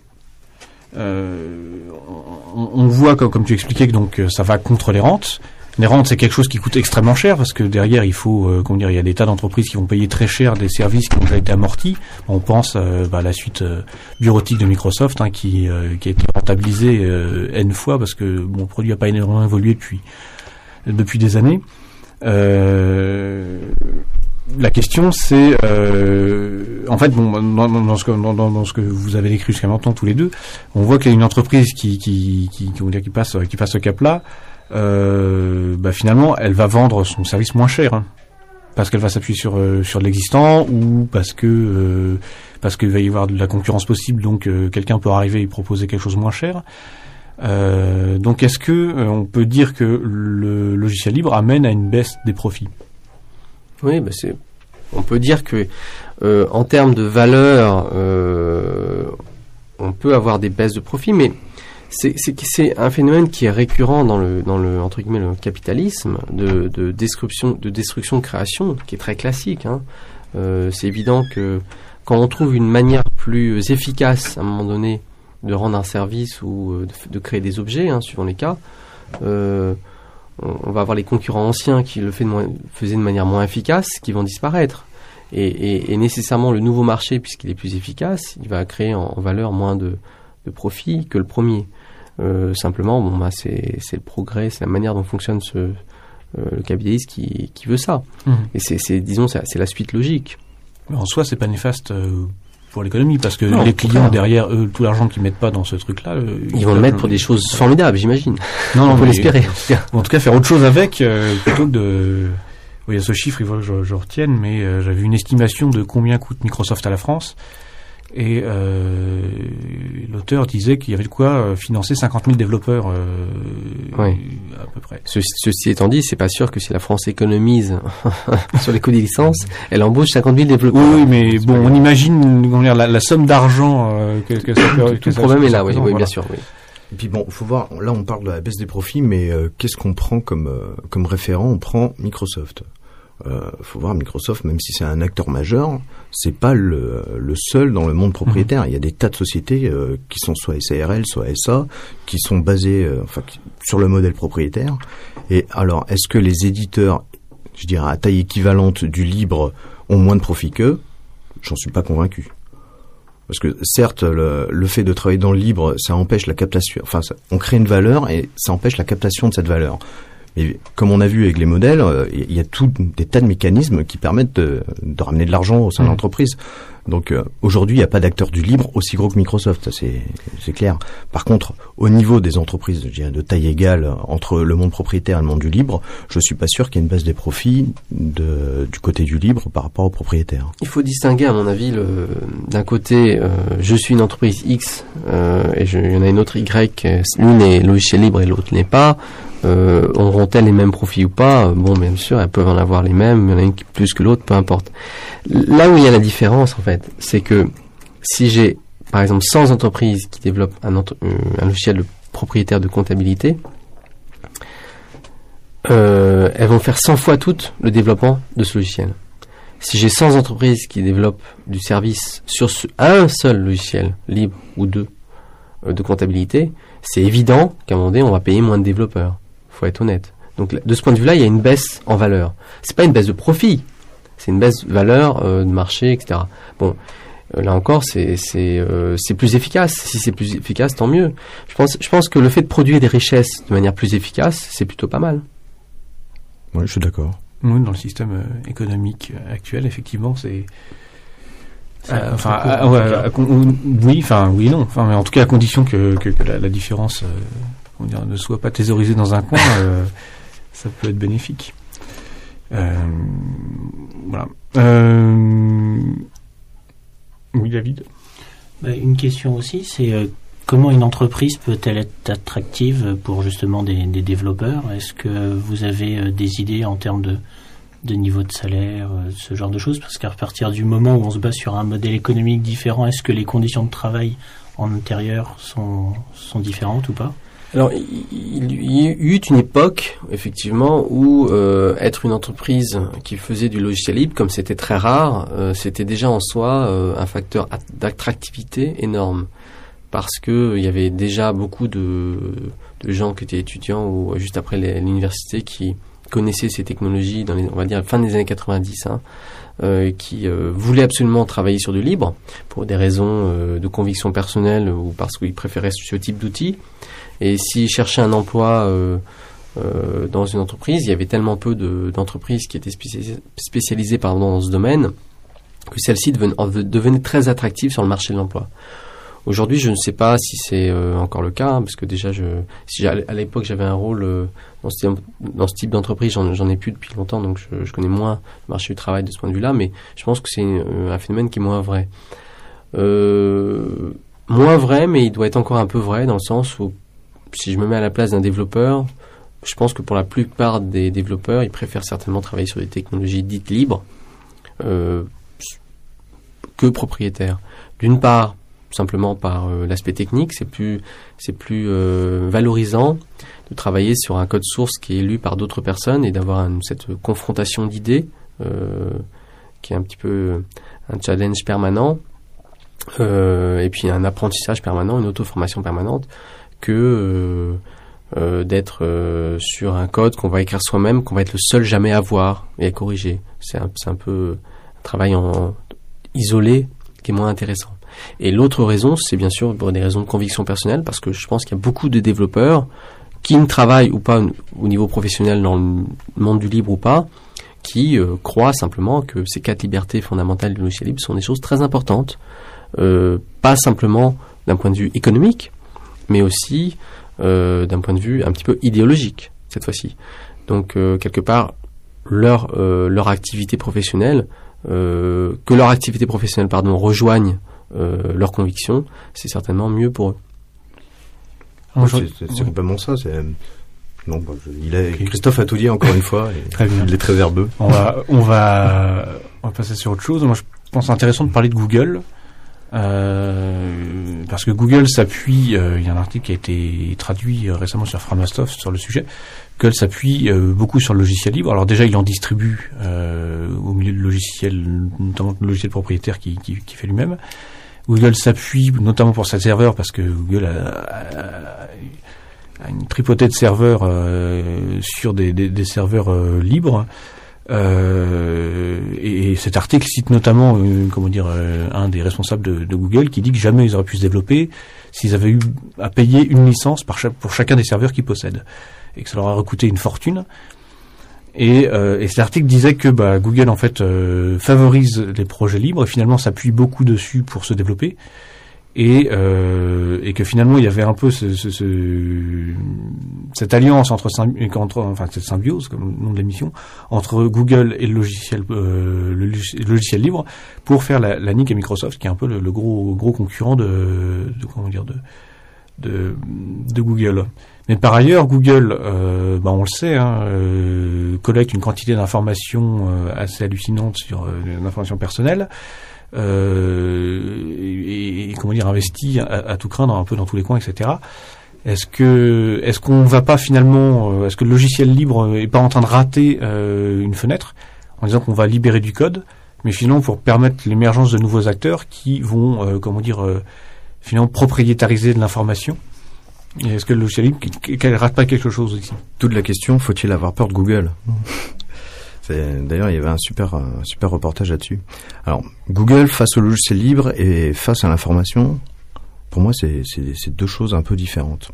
euh, on, on voit, comme, comme tu expliquais, que donc ça va contre les rentes. Les rentes, c'est quelque chose qui coûte extrêmement cher, parce que derrière, il faut, euh, comment dire, il y a des tas d'entreprises qui vont payer très cher des services qui ont déjà été amortis. On pense euh, bah, à la suite euh, bureautique de Microsoft, hein, qui, euh, qui a été rentabilisée euh, N fois, parce que mon produit n'a pas énormément évolué depuis, depuis des années. Euh... La question, c'est, euh, en fait, bon, dans, dans, ce que, dans, dans ce que vous avez décrit jusqu'à maintenant tous les deux, on voit qu'il y a une entreprise qui, qui, qui, qui, qui passe, qui passe ce cap-là. Euh, bah finalement, elle va vendre son service moins cher, hein, parce qu'elle va s'appuyer sur euh, sur de l'existant, ou parce que euh, parce qu'il va y avoir de la concurrence possible, donc euh, quelqu'un peut arriver et proposer quelque chose moins cher. Euh, donc, est-ce que euh, on peut dire que le logiciel libre amène à une baisse des profits? Oui, bah c'est. On peut dire que, euh, en termes de valeur, euh, on peut avoir des baisses de profit, mais c'est, c'est, c'est un phénomène qui est récurrent dans le, dans le entre guillemets le capitalisme de, de destruction, de destruction de création, qui est très classique. Hein. Euh, c'est évident que quand on trouve une manière plus efficace, à un moment donné, de rendre un service ou de, de créer des objets, hein, suivant les cas. Euh, on va avoir les concurrents anciens qui le fait de moins, faisaient de manière moins efficace, qui vont disparaître. Et, et, et nécessairement, le nouveau marché, puisqu'il est plus efficace, il va créer en, en valeur moins de, de profit que le premier. Euh, simplement, bon, bah, c'est, c'est le progrès, c'est la manière dont fonctionne ce, euh, le capitalisme qui, qui veut ça. Mmh. Et c'est, c'est, disons, c'est, c'est la suite logique. Mais en soi, c'est pas néfaste euh, pour l'économie, parce que non, les clients derrière eux, tout l'argent qu'ils mettent pas dans ce truc-là, euh, ils, ils vont le mettre pour des choses formidables, j'imagine. Non, non, on peut l'espérer. En tout cas, faire autre chose avec euh, plutôt que de. Oui, il y a ce chiffre, il faut que je, je retienne, mais euh, j'avais une estimation de combien coûte Microsoft à la France. Et euh, l'auteur disait qu'il y avait de quoi financer cinquante mille développeurs euh, oui. à peu près. Ce, ceci étant dit, c'est pas sûr que si la France économise sur les coûts des licences, elle embauche cinquante mille développeurs. Oui, mais bon, on imagine comment dire, la, la somme d'argent euh, que, que ça peut... Tout le problème est là, oui, oui voilà. Bien sûr. Oui. Et puis bon, faut voir, là on parle de la baisse des profits, mais euh, qu'est-ce qu'on prend comme, euh, comme référent? On prend Microsoft. Euh, faut voir, Microsoft, même si c'est un acteur majeur, c'est pas le, le seul dans le monde propriétaire. Mmh. Il y a des tas de sociétés euh, qui sont soit S A R L, soit S A, qui sont basées, euh, enfin, qui, sur le modèle propriétaire. Et alors, est-ce que les éditeurs, je dirais à taille équivalente du libre, ont moins de profit qu'eux? J'en suis pas convaincu. Parce que certes, le, le fait de travailler dans le libre, ça empêche la captation. Enfin, ça, on crée une valeur et ça empêche la captation de cette valeur. Mais comme on a vu avec les modèles, il euh, y a tout des tas de mécanismes qui permettent de, de ramener de l'argent au sein mmh. de l'entreprise. Donc euh, aujourd'hui, il n'y a pas d'acteur du libre aussi gros que Microsoft, ça c'est, c'est clair. Par contre, au niveau des entreprises, je dirais, de taille égale entre le monde propriétaire et le monde du libre, je suis pas sûr qu'il y ait une baisse des profits de, du côté du libre par rapport aux propriétaires. Il faut distinguer, à mon avis, le, d'un côté, euh, je suis une entreprise X euh, et je, il y en a une autre Y, l'une est logiciel libre et l'autre n'est pas. Euh, auront-elles les mêmes profits ou pas? Bon, bien sûr, elles peuvent en avoir les mêmes, il y en a une plus que l'autre, peu importe. Là où il y a la différence, en fait, c'est que si j'ai, par exemple, cent entreprises qui développent un, entre, un logiciel de propriétaire de comptabilité, euh, elles vont faire cent fois toutes le développement de ce logiciel. Si j'ai cent entreprises qui développent du service sur ce, un seul logiciel, libre ou deux, euh, de comptabilité, c'est évident qu'à un moment donné, on va payer moins de développeurs. Faut être honnête. Donc, de ce point de vue-là, il y a une baisse en valeur. C'est pas une baisse de profit, c'est une baisse de valeur euh, de marché, et cetera. Bon, euh, là encore, c'est c'est euh, c'est plus efficace. Si c'est plus efficace, tant mieux. Je pense je pense que le fait de produire des richesses de manière plus efficace, c'est plutôt pas mal. Oui, je suis d'accord. Oui, dans le système euh, économique actuel, effectivement, c'est Euh, enfin, à, ouais, à, à, oui, enfin, oui, non. Enfin, mais en tout cas, à condition que, que, que la, la différence, euh, on dire, ne soit pas thésaurisée dans un coin, euh, ça peut être bénéfique. Euh, voilà. Euh, oui, David. Bah, une question aussi, c'est euh, comment une entreprise peut-elle être attractive pour justement des, des développeurs? Est-ce que vous avez euh, des idées en termes de de niveau de salaire, euh, ce genre de choses, parce qu'à partir du moment où on se base sur un modèle économique différent, est-ce que les conditions de travail en intérieur sont, sont différentes ou pas? Alors, il, il y a eu une époque, effectivement, où euh, être une entreprise qui faisait du logiciel libre, comme c'était très rare, euh, c'était déjà en soi euh, un facteur d'attractivité énorme, parce que il y avait déjà beaucoup de, de gens qui étaient étudiants ou juste après les, l'université qui connaissaient ces technologies dans les, on va dire, fin des années quatre-vingt-dix, hein, euh, qui euh, voulaient absolument travailler sur du libre pour des raisons euh, de conviction personnelle ou parce qu'ils préféraient ce type d'outils. Et s'ils cherchaient un emploi euh, euh, dans une entreprise, il y avait tellement peu de, d'entreprises qui étaient spécialisées, spécialisées pardon, dans ce domaine que celles-ci devenaient, devenaient très attractives sur le marché de l'emploi. Aujourd'hui, je ne sais pas si c'est euh, encore le cas, hein, parce que déjà, je, si à l'époque j'avais un rôle euh, dans, ce, dans ce type d'entreprise, j'en, j'en ai plus depuis longtemps, donc je, je connais moins le marché du travail de ce point de vue-là, mais je pense que c'est une, un phénomène qui est moins vrai. Euh, moins vrai, mais il doit être encore un peu vrai, dans le sens où, si je me mets à la place d'un développeur, je pense que pour la plupart des développeurs, ils préfèrent certainement travailler sur des technologies dites libres euh, que propriétaires. D'une part, simplement par euh, l'aspect technique, c'est plus c'est plus euh, valorisant de travailler sur un code source qui est lu par d'autres personnes et d'avoir une, cette confrontation d'idées euh, qui est un petit peu un challenge permanent euh, et puis un apprentissage permanent, une auto-formation permanente que euh, euh, d'être euh, sur un code qu'on va écrire soi-même, qu'on va être le seul jamais à voir et à corriger. C'est un, c'est un peu un travail en isolé qui est moins intéressant. Et l'autre raison, c'est bien sûr pour des raisons de conviction personnelle, parce que je pense qu'il y a beaucoup de développeurs qui ne travaillent ou pas au niveau professionnel dans le monde du libre ou pas, qui euh, croient simplement que ces quatre libertés fondamentales du logiciel libre sont des choses très importantes, euh, pas simplement d'un point de vue économique, mais aussi euh, d'un point de vue un petit peu idéologique, cette fois-ci. Donc, euh, quelque part, leur, euh, leur activité professionnelle, euh, que leur activité professionnelle, pardon, rejoigne euh, leurs convictions, c'est certainement mieux pour eux. Oui, c'est, c'est, c'est complètement ça. C'est... Non, bah, je, il a, okay. Christophe a tout dit encore une fois. Et très bien. Il est très verbeux. On va, on va, on va passer sur autre chose. Moi, je pense intéressant de parler de Google. Euh, parce que Google s'appuie, euh, il y a un article qui a été traduit euh, récemment sur Framasoft sur le sujet. Google s'appuie euh, beaucoup sur le logiciel libre. Alors déjà, il en distribue euh, au milieu de logiciels, notamment le logiciel propriétaire qui, qui, qui fait lui-même. Google s'appuie notamment pour ses serveurs parce que Google a, a, a une tripotée de serveurs euh, sur des, des, des serveurs euh, libres. Euh, et, et cet article cite notamment, euh, comment dire, euh, un des responsables de, de Google qui dit que jamais ils auraient pu se développer s'ils avaient eu à payer une licence par chaque, pour chacun des serveurs qu'ils possèdent, et que ça leur aurait coûté une fortune. Et, euh, et cet article disait que bah, Google en fait euh, favorise les projets libres et finalement s'appuie beaucoup dessus pour se développer. Et, euh, et que finalement il y avait un peu ce, ce, ce, cette alliance entre, entre enfin cette symbiose comme le nom de l'émission entre Google et le logiciel euh, le, le logiciel libre pour faire la, la N I C à Microsoft, qui est un peu le, le gros gros concurrent de, de comment dire de de, de Google. Mais par ailleurs, Google, euh, bah on le sait, hein, euh, collecte une quantité d'informations euh, assez hallucinante sur euh, l'information personnelle. Euh, et, et comment dire, investi à, à tout craindre un peu dans tous les coins, et cetera. Est-ce que, est-ce qu'on va pas finalement, euh, est-ce que le logiciel libre est pas en train de rater euh, une fenêtre en disant qu'on va libérer du code, mais finalement pour permettre l'émergence de nouveaux acteurs qui vont, euh, comment dire, euh, finalement propriétariser de l'information? Et est-ce que le logiciel libre qu'elle rate pas quelque chose ici? Toute la question, faut-il avoir peur de Google? C'est, d'ailleurs, il y avait un super, un super reportage là-dessus. Alors, Google face au logiciel libre et face à l'information, pour moi, c'est, c'est, c'est deux choses un peu différentes.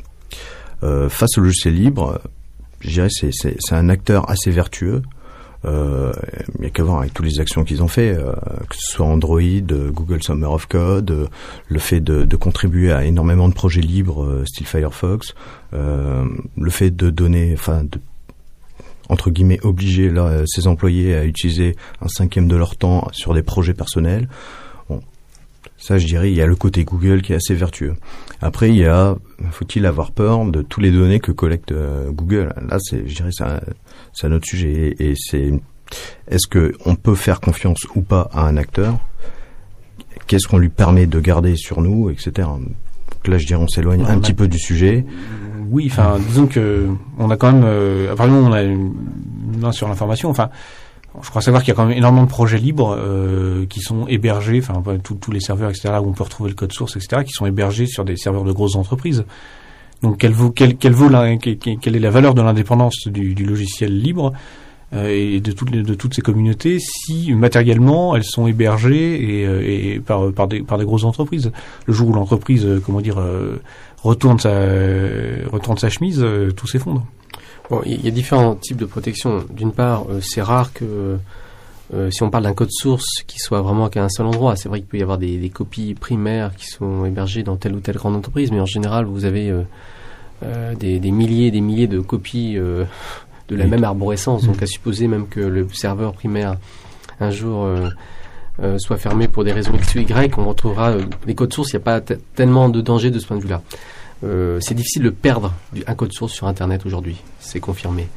Euh, face au logiciel libre, je dirais c'est, c'est, c'est un acteur assez vertueux. Euh, il n'y a qu'à voir avec toutes les actions qu'ils ont fait, euh, que ce soit Android, Google Summer of Code, euh, le fait de, de contribuer à énormément de projets libres, euh, style Firefox, euh, le fait de donner, enfin, de entre guillemets, obliger là, ses employés à utiliser un cinquième de leur temps sur des projets personnels. Bon, ça, je dirais, il y a le côté Google qui est assez vertueux. Après, il y a, faut-il avoir peur de tous les données que collecte euh, Google? Là, c'est, je dirais, c'est un, c'est un autre sujet. Et, et c'est, est-ce que on peut faire confiance ou pas à un acteur? Qu'est-ce qu'on lui permet de garder sur nous, et cetera. Donc là, je dirais, on s'éloigne ouais, un petit peu du sujet. Oui, enfin, disons que on a quand même, euh, apparemment, on a une main sur l'information. Enfin, je crois savoir qu'il y a quand même énormément de projets libres euh, qui sont hébergés, enfin, tous les serveurs, et cetera, où on peut retrouver le code source, et cetera, qui sont hébergés sur des serveurs de grosses entreprises. Donc, quelle vaut, quelle, quelle vaut, la, quelle est la valeur de l'indépendance du, du logiciel libre euh, et de toutes les, de toutes ces communautés si matériellement elles sont hébergées et, et par, par des, par des grosses entreprises. Le jour où l'entreprise, comment dire, euh, retourne sa, retourne sa chemise, euh, tout s'effondre. Bon, il y a différents types de protection. D'une part, euh, c'est rare que, euh, si on parle d'un code source qui soit vraiment qu'à un seul endroit, c'est vrai qu'il peut y avoir des, des copies primaires qui sont hébergées dans telle ou telle grande entreprise, mais en général, vous avez euh, euh, des, des milliers et des milliers de copies euh, de la oui. même arborescence. Donc, à supposer même que le serveur primaire, un jour... Euh, Euh, soit fermé pour des raisons X ou Y, on retrouvera euh, les codes sources, il n'y a pas t- tellement de danger de ce point de vue-là. Euh, c'est difficile de perdre du, un code source sur Internet aujourd'hui, c'est confirmé.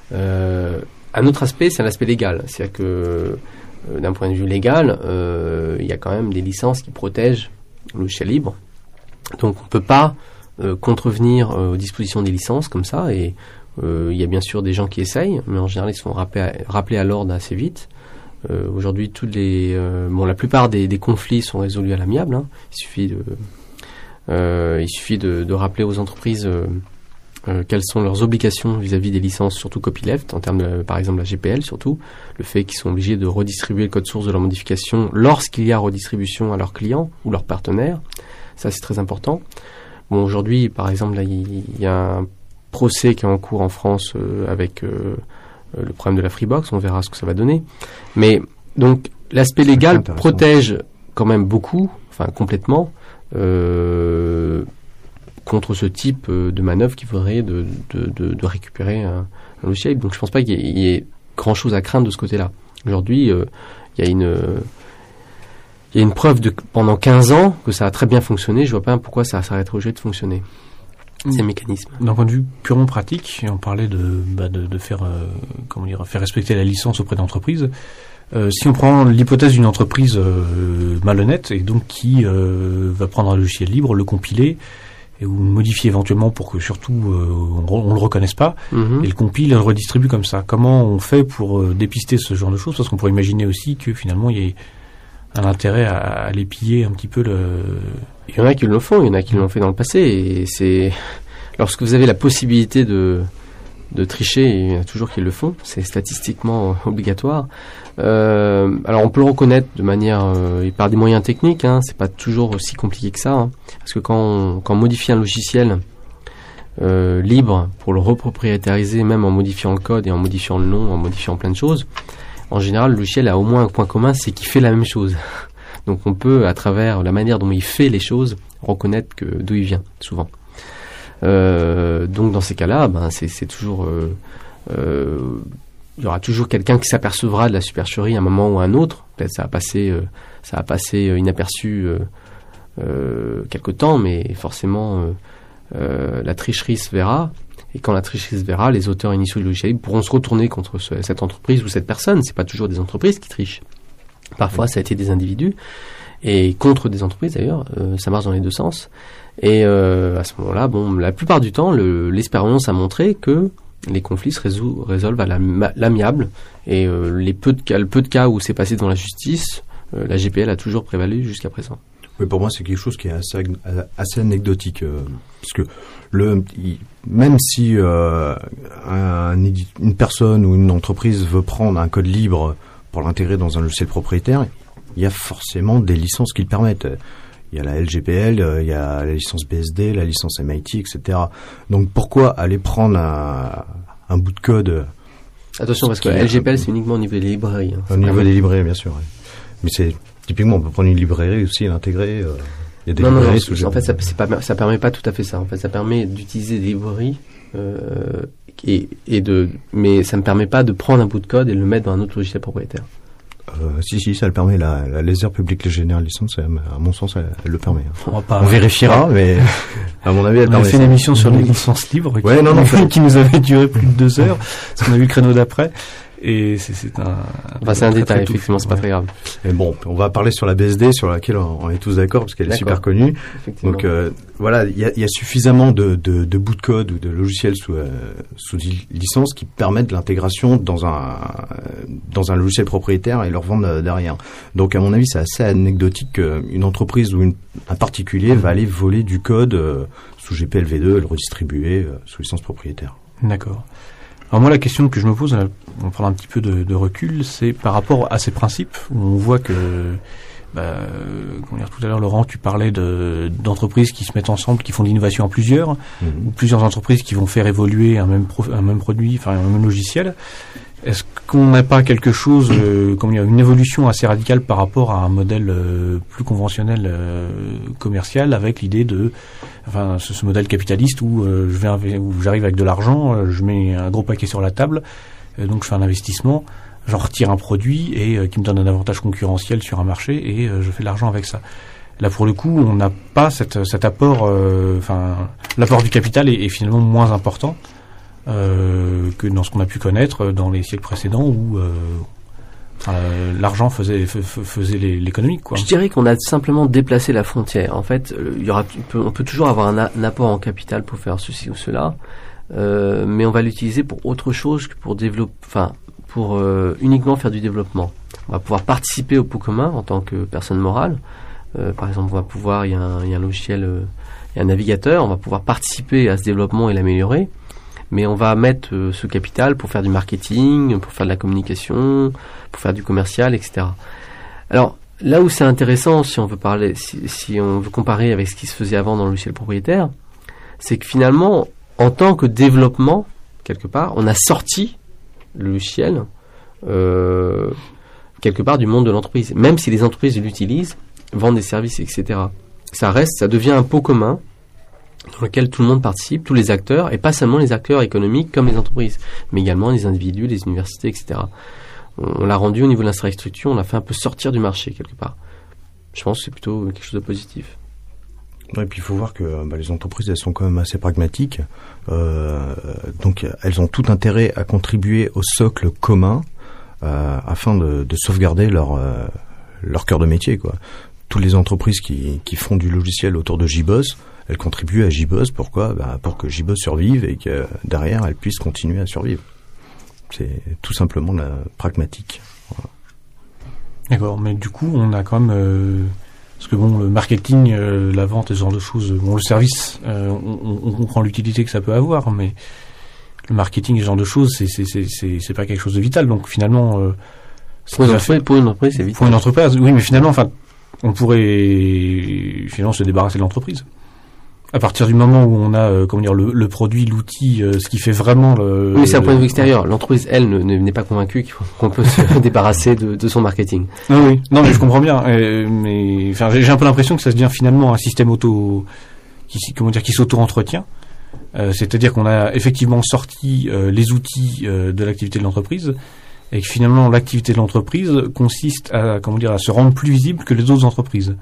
Euh, un autre aspect, c'est un aspect légal, c'est-à-dire que euh, d'un point de vue légal, euh, il y a quand même des licences qui protègent le logiciel libre, donc on ne peut pas euh, contrevenir euh, aux dispositions des licences comme ça, et euh, il y a bien sûr des gens qui essayent, mais en général ils sont rappelés à, rappelés à l'ordre assez vite. Euh, aujourd'hui, toutes les, euh, bon, la plupart des, des conflits sont résolus à l'amiable. Hein. Il suffit de, euh, il suffit de, de rappeler aux entreprises euh, euh, quelles sont leurs obligations vis-à-vis des licences, surtout copyleft, en termes de, par exemple, la G P L surtout, le fait qu'ils sont obligés de redistribuer le code source de leur modification lorsqu'il y a redistribution à leurs clients ou leurs partenaires. Ça, c'est très important. Bon, aujourd'hui, par exemple, là, il y a un procès qui est en cours en France euh, avec euh, le problème de la Freebox. On verra ce que ça va donner. Mais donc, l'aspect légal protège quand même beaucoup, enfin complètement, euh, contre ce type de manœuvre qui voudrait de, de, de, de récupérer un, un logiciel. Donc je pense pas qu'il y ait, il y ait grand-chose à craindre de ce côté-là. Aujourd'hui, euh, il y a une... Euh, il y a une preuve de pendant quinze ans que ça a très bien fonctionné. Je vois pas pourquoi ça s'arrêterait obligé de fonctionner. Ces mécanismes. D'un point de vue purement pratique, on parlait de, bah de, de faire, euh, comment dire, faire respecter la licence auprès d'entreprises. Euh, si on prend l'hypothèse d'une entreprise euh, malhonnête et donc qui euh, va prendre un logiciel libre, le compiler et ou le modifier éventuellement pour que surtout euh, on, on le reconnaisse pas, mm-hmm. et le compile et le redistribue comme ça. Comment on fait pour euh, dépister ce genre de choses? Parce qu'on pourrait imaginer aussi que finalement il y ait un intérêt à, à aller piller un petit peu le... Il y en a qui le font, il y en a qui l'ont fait dans le passé, et c'est... Lorsque vous avez la possibilité de, de tricher, il y en a toujours qui le font, c'est statistiquement obligatoire. Euh, alors on peut le reconnaître de manière... Euh, par des moyens techniques, hein, c'est pas toujours aussi compliqué que ça, hein, parce que quand on, quand on modifie un logiciel euh, libre, pour le repropriétariser, même en modifiant le code et en modifiant le nom, en modifiant plein de choses, en général, le logiciel a au moins un point commun, c'est qu'il fait la même chose. Donc on peut, à travers la manière dont il fait les choses, reconnaître que d'où il vient, souvent. Euh, donc dans ces cas-là, ben, c'est, c'est toujours... Euh, euh, il y aura toujours quelqu'un qui s'apercevra de la supercherie à un moment ou à un autre. Peut-être ça a passé, euh, ça a passé inaperçu euh, euh, quelque temps, mais forcément, euh, euh, la tricherie se verra. Et quand la tricherie se verra, les auteurs initiaux du logiciel pourront se retourner contre ce, cette entreprise ou cette personne. C'est pas toujours des entreprises qui trichent. Parfois, ça a été des individus. Et contre des entreprises, d'ailleurs, euh, ça marche dans les deux sens. Et euh, à ce moment-là, bon, la plupart du temps, le, l'expérience a montré que les conflits se résou- résolvent à l'am- l'amiable. Et euh, les peu de cas, le peu de cas où c'est passé dans la justice, euh, la G P L a toujours prévalu jusqu'à présent. Oui, pour moi, c'est quelque chose qui est assez, assez anecdotique, euh, parce que le, il, même si euh, un, une personne ou une entreprise veut prendre un code libre pour l'intégrer dans un logiciel propriétaire, il y a forcément des licences qui le permettent. Il y a la L G P L, il y a la licence B S D, la licence M I T, et cetera. Donc pourquoi aller prendre un, un bout de code? Attention, parce que la L G P L, c'est uniquement au niveau des librairies. Hein, au niveau des librairies, bien sûr. Oui. Mais c'est typiquement, on peut prendre une librairie aussi et l'intégrer. Euh, il y a des non, librairies non, sous non, en fait, ça, c'est pas, ça permet pas tout à fait ça. En fait, ça permet d'utiliser des librairies, euh, et, et de, mais ça ne permet pas de prendre un bout de code et le mettre dans un autre logiciel propriétaire. Euh, si, si, ça le permet. La, la Laser Public General License, à mon sens, elle, elle le permet. On, va pas, on vérifiera, mais à mon avis, elle on permet. On a fait ça. une émission sur les licences libres, ouais, qui, non, non, qui nous avait duré plus de deux heures, parce qu'on a vu le créneau d'après. Et c'est, c'est un... Enfin, c'est un très, détail, très effectivement, c'est pas ouais. très grave. Et bon, on va parler sur la B S D, sur laquelle on, on est tous d'accord, parce qu'elle d'accord. est super connue. Donc, euh, voilà, il y a, y a suffisamment de, de, de bouts de code ou de logiciels sous, euh, sous licence qui permettent l'intégration dans un, dans un logiciel propriétaire et le revendre derrière. Donc, à mon avis, c'est assez anecdotique qu'une entreprise ou une, un particulier mmh. va aller voler du code euh, sous G P L v deux et le redistribuer euh, sous licence propriétaire. D'accord. Alors moi, la question que je me pose, on va prendre un petit peu de, de recul, c'est par rapport à ces principes, où on voit que, bah, comment dire, tout à l'heure, Laurent, tu parlais de, d'entreprises qui se mettent ensemble, qui font de l'innovation en plusieurs, mmh. ou plusieurs entreprises qui vont faire évoluer un même, pro, un même produit, enfin un même logiciel. Est-ce qu'on n'a pas quelque chose, euh, comment dire, une évolution assez radicale par rapport à un modèle euh, plus conventionnel euh, commercial, avec l'idée de, enfin, ce, ce modèle capitaliste où euh, je vais, où j'arrive avec de l'argent, euh, je mets un gros paquet sur la table, euh, donc je fais un investissement, j'en retire un produit et euh, qui me donne un avantage concurrentiel sur un marché et euh, je fais de l'argent avec ça. Là, pour le coup, on n'a pas cette, cet apport, euh, enfin, l'apport du capital est, est finalement moins important. Euh, que dans ce qu'on a pu connaître dans les siècles précédents où euh, euh, l'argent faisait, f- faisait l'économie, quoi. Je dirais qu'on a simplement déplacé la frontière. En fait, il y aura, on peut, on peut toujours avoir un, a, un apport en capital pour faire ceci ou cela, euh, mais on va l'utiliser pour autre chose que pour développer, enfin, pour euh, uniquement faire du développement. On va pouvoir participer au pot commun en tant que personne morale. Euh, par exemple, on va pouvoir, il y a un, il y a un logiciel, euh, et un navigateur, on va pouvoir participer à ce développement et l'améliorer, mais on va mettre euh, ce capital pour faire du marketing, pour faire de la communication, pour faire du commercial, et cetera. Alors, là où c'est intéressant, si on veut parler, si, si on veut comparer avec ce qui se faisait avant dans le logiciel propriétaire, c'est que finalement, en tant que développement, quelque part, on a sorti le logiciel euh, quelque part du monde de l'entreprise. Même si les entreprises l'utilisent, vendent des services, et cetera. Ça reste, ça devient un pot commun dans lequel tout le monde participe, tous les acteurs, et pas seulement les acteurs économiques comme les entreprises, mais également les individus, les universités, et cetera. On, on l'a rendu au niveau de l'infrastructure, on l'a fait un peu sortir du marché quelque part. Je pense que c'est plutôt quelque chose de positif. Ouais, et puis il faut voir que bah, les entreprises, elles sont quand même assez pragmatiques. Euh, donc elles ont tout intérêt à contribuer au socle commun euh, afin de, de sauvegarder leur euh, leur cœur de métier, quoi. Toutes les entreprises qui, qui font du logiciel autour de JBoss, elles contribuent à JBoss. Pourquoi ? Bah, pour que JBoss survive et que derrière, elles puissent continuer à survivre. C'est tout simplement la pragmatique. Voilà. D'accord, mais du coup, on a quand même... Euh, parce que bon, le marketing, euh, la vente et ce genre de choses, bon, le service, euh, on, on comprend l'utilité que ça peut avoir, mais le marketing et ce genre de choses, c'est, c'est, c'est, c'est, c'est pas quelque chose de vital. Donc finalement... Euh, pour, une entreprise, pour une entreprise, c'est vital. Pour une entreprise, oui, mais finalement, enfin... on pourrait finalement se débarrasser de l'entreprise. À partir du moment où on a, euh, comment dire, le, le produit, l'outil, euh, ce qui fait vraiment le... Oui, c'est un point de vue extérieur. L'entreprise, elle, ne, n'est pas convaincue qu'il faut, qu'on peut se débarrasser de, de son marketing. Ah oui, non, mais je comprends bien. Euh, mais enfin, j'ai, j'ai un peu l'impression que ça devient finalement un système auto, qui, comment dire, qui s'auto-entretient. Euh, c'est-à-dire qu'on a effectivement sorti euh, les outils euh, de l'activité de l'entreprise, et que finalement l'activité de l'entreprise consiste à, comment dire, à se rendre plus visible que les autres entreprises.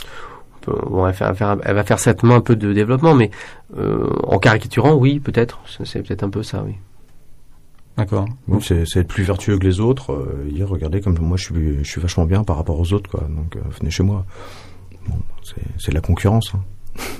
Bon, elle, va faire, elle va faire certainement un peu de développement, mais euh, en caricaturant, oui, peut-être. C'est peut-être un peu ça, oui. D'accord. Donc c'est, c'est être plus vertueux que les autres. Euh, dire, regardez comme moi je suis, je suis vachement bien par rapport aux autres, quoi. Donc euh, venez chez moi. Bon, c'est, c'est la concurrence. Hein.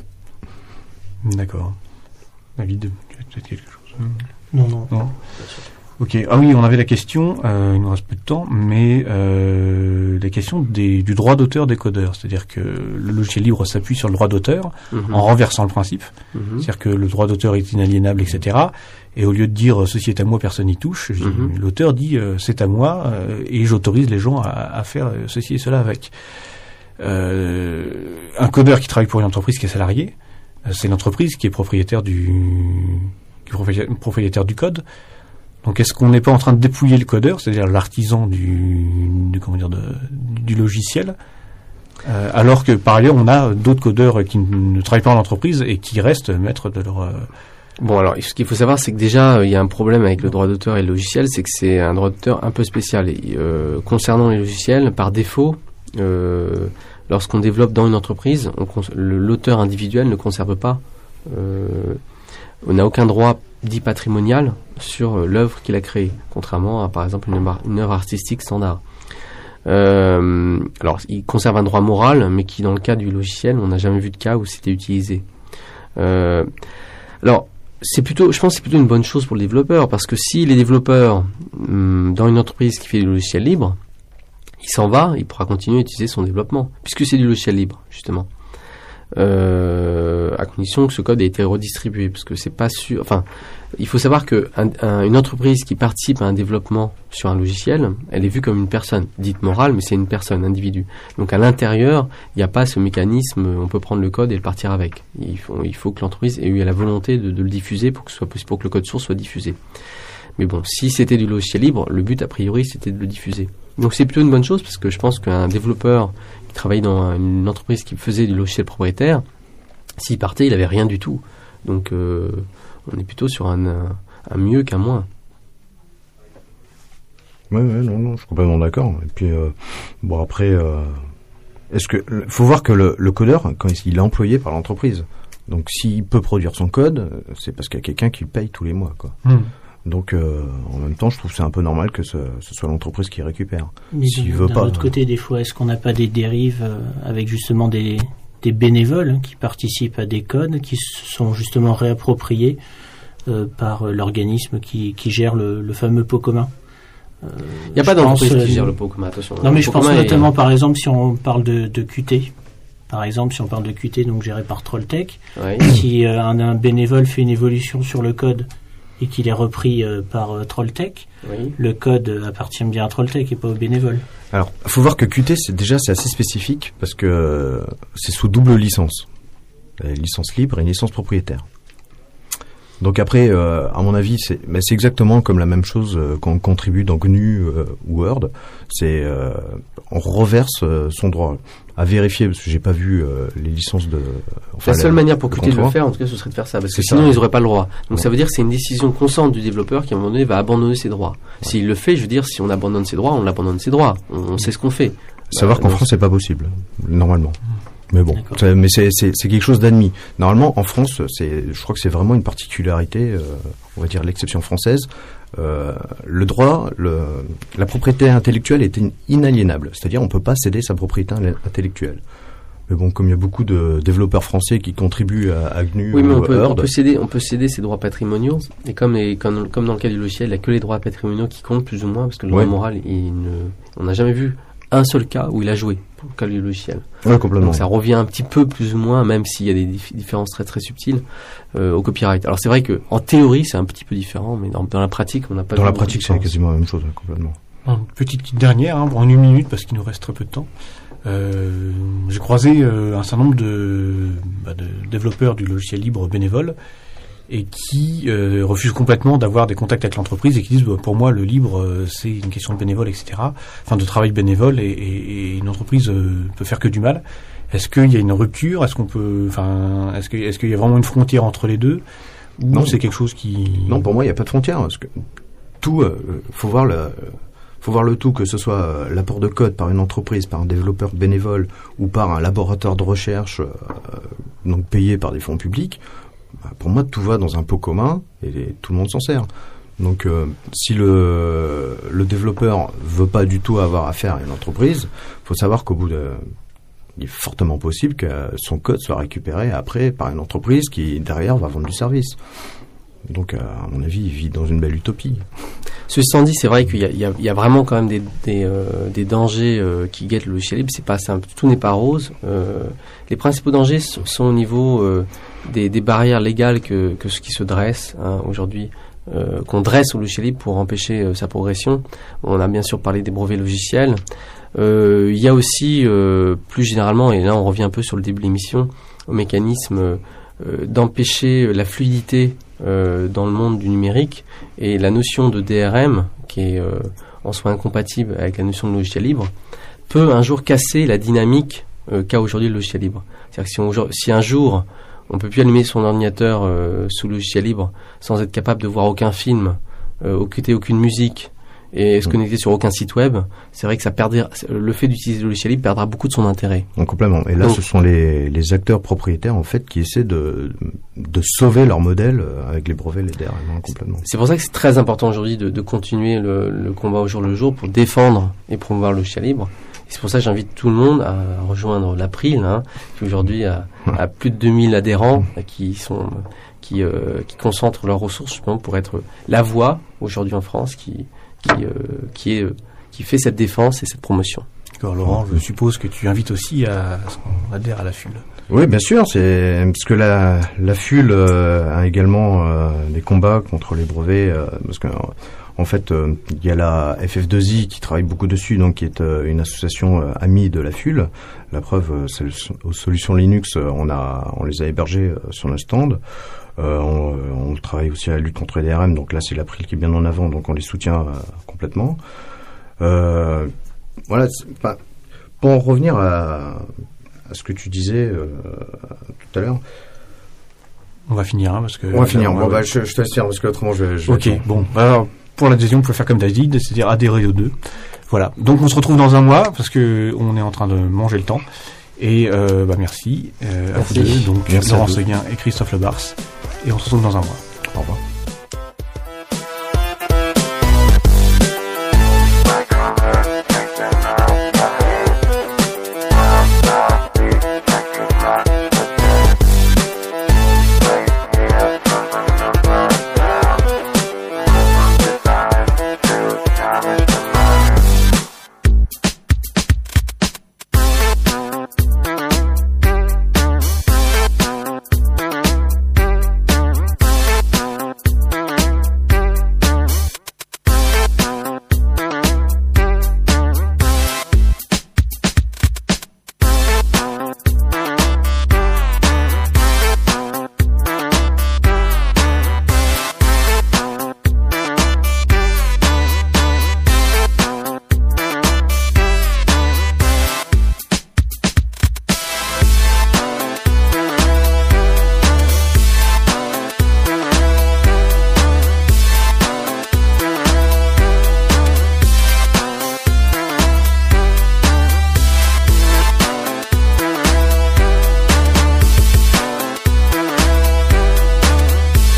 D'accord. David, tu as peut-être quelque chose ? Non, non. Non. Ok. Ah oui, on avait la question, euh, il nous reste peu de temps, mais euh, la question des, du droit d'auteur des codeurs. C'est-à-dire que le logiciel libre s'appuie sur le droit d'auteur mm-hmm. en renversant le principe. Mm-hmm. C'est-à-dire que le droit d'auteur est inaliénable, et cetera. Et au lieu de dire « ceci est à moi, personne n'y touche mm-hmm. », l'auteur dit euh, « c'est à moi euh, et j'autorise les gens à, à faire ceci et cela avec euh, ». Un codeur qui travaille pour une entreprise qui est salarié, euh, c'est l'entreprise qui est propriétaire du, qui est propriétaire du code. Donc, est-ce qu'on n'est pas en train de dépouiller le codeur, c'est-à-dire l'artisan du, du comment dire, de, du logiciel, euh, alors que par ailleurs on a d'autres codeurs qui ne travaillent pas en entreprise et qui restent maîtres de leur. Euh... Bon, alors ce qu'il faut savoir, c'est que déjà il y a un problème avec le droit d'auteur et le logiciel, c'est que c'est un droit d'auteur un peu spécial. Et, euh, concernant les logiciels, par défaut, euh, lorsqu'on développe dans une entreprise, on cons- le, l'auteur individuel ne conserve pas. Euh, on n'a aucun droit dit patrimonial sur euh, l'œuvre qu'il a créée, contrairement à par exemple une, une œuvre artistique standard. Euh, alors, il conserve un droit moral, mais qui dans le cas du logiciel, on n'a jamais vu de cas où c'était utilisé. Euh, alors, c'est plutôt, je pense, que c'est plutôt une bonne chose pour le développeur, parce que si les développeurs hum, dans une entreprise qui fait du logiciel libre, il s'en va, il pourra continuer à utiliser son développement, puisque c'est du logiciel libre, justement. Euh, à condition que ce code ait été redistribué, parce que c'est pas sûr. Enfin, il faut savoir que un, un, une entreprise qui participe à un développement sur un logiciel, elle est vue comme une personne, dite morale, mais c'est une personne, un individu. Donc à l'intérieur, il n'y a pas ce mécanisme. On peut prendre le code et le partir avec. Il faut, il faut que l'entreprise ait eu la volonté de, de le diffuser pour que ce soit possible, pour que le code source soit diffusé. Mais bon, si c'était du logiciel libre, le but a priori c'était de le diffuser. Donc c'est plutôt une bonne chose, parce que je pense qu'un développeur qui travaillait dans une entreprise qui faisait du logiciel propriétaire, s'il partait, il n'avait rien du tout. Donc euh, on est plutôt sur un, un, un mieux qu'un moins. Ouais, ouais, non, non, je suis complètement d'accord. Et puis, euh, bon après, euh, est-ce que, faut voir que le, le codeur, quand il est employé par l'entreprise, donc s'il peut produire son code, c'est parce qu'il y a quelqu'un qui le paye tous les mois, quoi. Mmh. Donc, euh, en même temps, je trouve que c'est un peu normal que ce, ce soit l'entreprise qui récupère. Mais S'il veut d'un pas, autre côté, des fois, est-ce qu'on n'a pas des dérives euh, avec justement des, des bénévoles hein, qui participent à des codes qui sont justement réappropriés euh, par euh, l'organisme qui, qui gère le, le fameux pot commun? Il euh, n'y a pas d'entreprise euh, qui gère le pot commun, attention. Non, mais je pense notamment, est... par exemple, si on parle de, de Qt, Par exemple, si on parle de Qt, donc géré par Trolltech, Oui. si euh, un, un bénévole fait une évolution sur le code et qu'il est repris euh, par euh, Trolltech, Oui. le code euh, appartient bien à Trolltech et pas au bénévole. Alors, faut voir que Qt, c'est déjà c'est assez spécifique parce que euh, c'est sous double licence, une licence libre et une licence propriétaire. Donc après, euh, à mon avis, c'est, mais c'est exactement comme la même chose euh, quand on contribue dans G N U euh, ou Word. C'est euh, on reverse euh, son droit. À vérifier parce que j'ai pas vu euh, les licences de. Enfin, la seule la, manière pour le Qt de le contrat. faire, en tout cas, ce serait de faire ça, parce que C'est sinon ça. ils n'auraient pas le droit. Donc Ouais. ça veut dire que c'est une décision consciente du développeur qui à un moment donné va abandonner ses droits. S'il le fait, je veux dire, si on abandonne ses droits, on abandonne ses droits. On, on sait ce qu'on fait. Savoir Euh, qu'en donc, France, c'est pas possible normalement. Mais bon, D'accord. c'est- mais c'est, c'est, c'est quelque chose d'admis. Normalement, en France, c'est, je crois que c'est vraiment une particularité, euh, on va dire l'exception française. Euh, le droit, le, la propriété intellectuelle est in- inaliénable, c'est-à-dire on peut pas céder sa propriété in- intellectuelle. Mais bon, comme il y a beaucoup de développeurs français qui contribuent à, à G N U Oui, mais ou on peut, Word, on peut céder, on peut céder ses droits patrimoniaux. Et comme, les, comme, comme dans le cas du logiciel, il n'y a que les droits patrimoniaux qui comptent plus ou moins, parce que le droit Ouais. moral, il ne, on n'a jamais vu un seul cas où il a joué pour le cas du logiciel. ouais, complètement. Donc ça revient un petit peu plus ou moins, même s'il y a des dif- différences très très subtiles, euh, au copyright. Alors c'est vrai que en théorie c'est un petit peu différent, mais dans, dans la pratique on n'a pas. Dans vu la beaucoup de pratique, c'est différence. quasiment la même chose, ouais, complètement. Une petite, petite dernière, hein, en une minute, parce qu'il nous reste très peu de temps. Euh, j'ai croisé euh, un certain nombre de, bah, de développeurs du logiciel libre bénévoles et qui euh, refusent complètement d'avoir des contacts avec l'entreprise et qui disent bah, pour moi le libre euh, c'est une question de bénévole, et cetera. Enfin de travail bénévole et, et, et une entreprise euh, peut faire que du mal. Est-ce qu'il y a une rupture? Est-ce qu'on peut, enfin, est-ce que, est-ce qu'il y a vraiment une frontière entre les deux? Ou Non. c'est quelque chose qui... Non, pour moi, il n'y a pas de frontière. Parce que tout, euh, faut voir le, faut voir le tout, que ce soit euh, l'apport de code par une entreprise, par un développeur bénévole ou par un laboratoire de recherche, euh, donc payé par des fonds publics. Bah, pour moi, tout va dans un pot commun et, et tout le monde s'en sert. Donc, euh, si le, le développeur veut pas du tout avoir affaire à une entreprise, faut savoir qu'au bout de, il est fortement possible que son code soit récupéré après par une entreprise qui derrière va vendre du service. Donc, euh, à mon avis, il vit dans une belle utopie. Ceci étant dit, c'est vrai qu'il y a, il y a, il y a vraiment quand même des, des, euh, des dangers euh, qui guettent le logiciel libre. C'est pas simple, tout n'est pas rose. Euh, les principaux dangers sont, sont au niveau euh, des, des barrières légales que, que ce qui se dresse hein, aujourd'hui, euh, qu'on dresse au logiciel libre pour empêcher euh, sa progression. On a bien sûr parlé des brevets logiciels. Euh, il y a aussi, euh, plus généralement, et là on revient un peu sur le début de l'émission, au mécanisme euh, d'empêcher la fluidité euh, dans le monde du numérique, et la notion de D R M, qui est euh, en soi incompatible avec la notion de logiciel libre, peut un jour casser la dynamique euh, qu'a aujourd'hui le logiciel libre. C'est-à-dire que si, on, si un jour on peut plus allumer son ordinateur euh, sous logiciel libre sans être capable de voir aucun film, euh, écouter aucune musique, et se connecter sur aucun site web, c'est vrai que ça perdra, le fait d'utiliser le logiciel libre perdra beaucoup de son intérêt. Donc, complètement. Et là, Donc, ce sont les, les acteurs propriétaires, en fait, qui essaient de, de sauver leur modèle avec les brevets, les D R M, hein, complètement. C'est pour ça que c'est très important aujourd'hui de, de continuer le, le combat au jour le jour pour défendre et promouvoir le logiciel libre. Et c'est pour ça que j'invite tout le monde à rejoindre l'April, hein, qui aujourd'hui a, a plus de deux mille adhérents, qui sont, qui, euh, qui concentrent leurs ressources justement pour être la voix aujourd'hui en France qui, qui, euh, qui est, qui fait cette défense et cette promotion. D'accord, Laurent, je suppose que tu invites aussi à ce qu'on adhère à la F U L. Oui, bien sûr, c'est parce que la, la F U L euh, a également euh, des combats contre les brevets, euh, parce que en fait, euh, il y a la F F deux I qui travaille beaucoup dessus, donc qui est euh, une association euh, amie de la F U L. La preuve, euh, c'est aux solutions Linux, euh, on a, on les a hébergés euh, sur le stand. Euh, on, on travaille aussi à la lutte contre les D R M, donc là c'est l'April qui est bien en avant, donc on les soutient euh, complètement. Euh, voilà, pas, pour en revenir à, à ce que tu disais euh, tout à l'heure. On va finir, hein, parce que... On va finir, on bon, bah, je, je te laisse faire, parce que autrement je, je Ok, bon, alors, pour l'adhésion, on peut faire comme David, c'est-à-dire adhérer aux deux. Voilà, donc on se retrouve dans un mois, parce que on est en train de manger le temps. Et euh, bah, merci, euh, à vous deux, donc Merci Laurent à vous. Seguin et Christophe Lebars. Et on se retrouve dans un mois. Au revoir.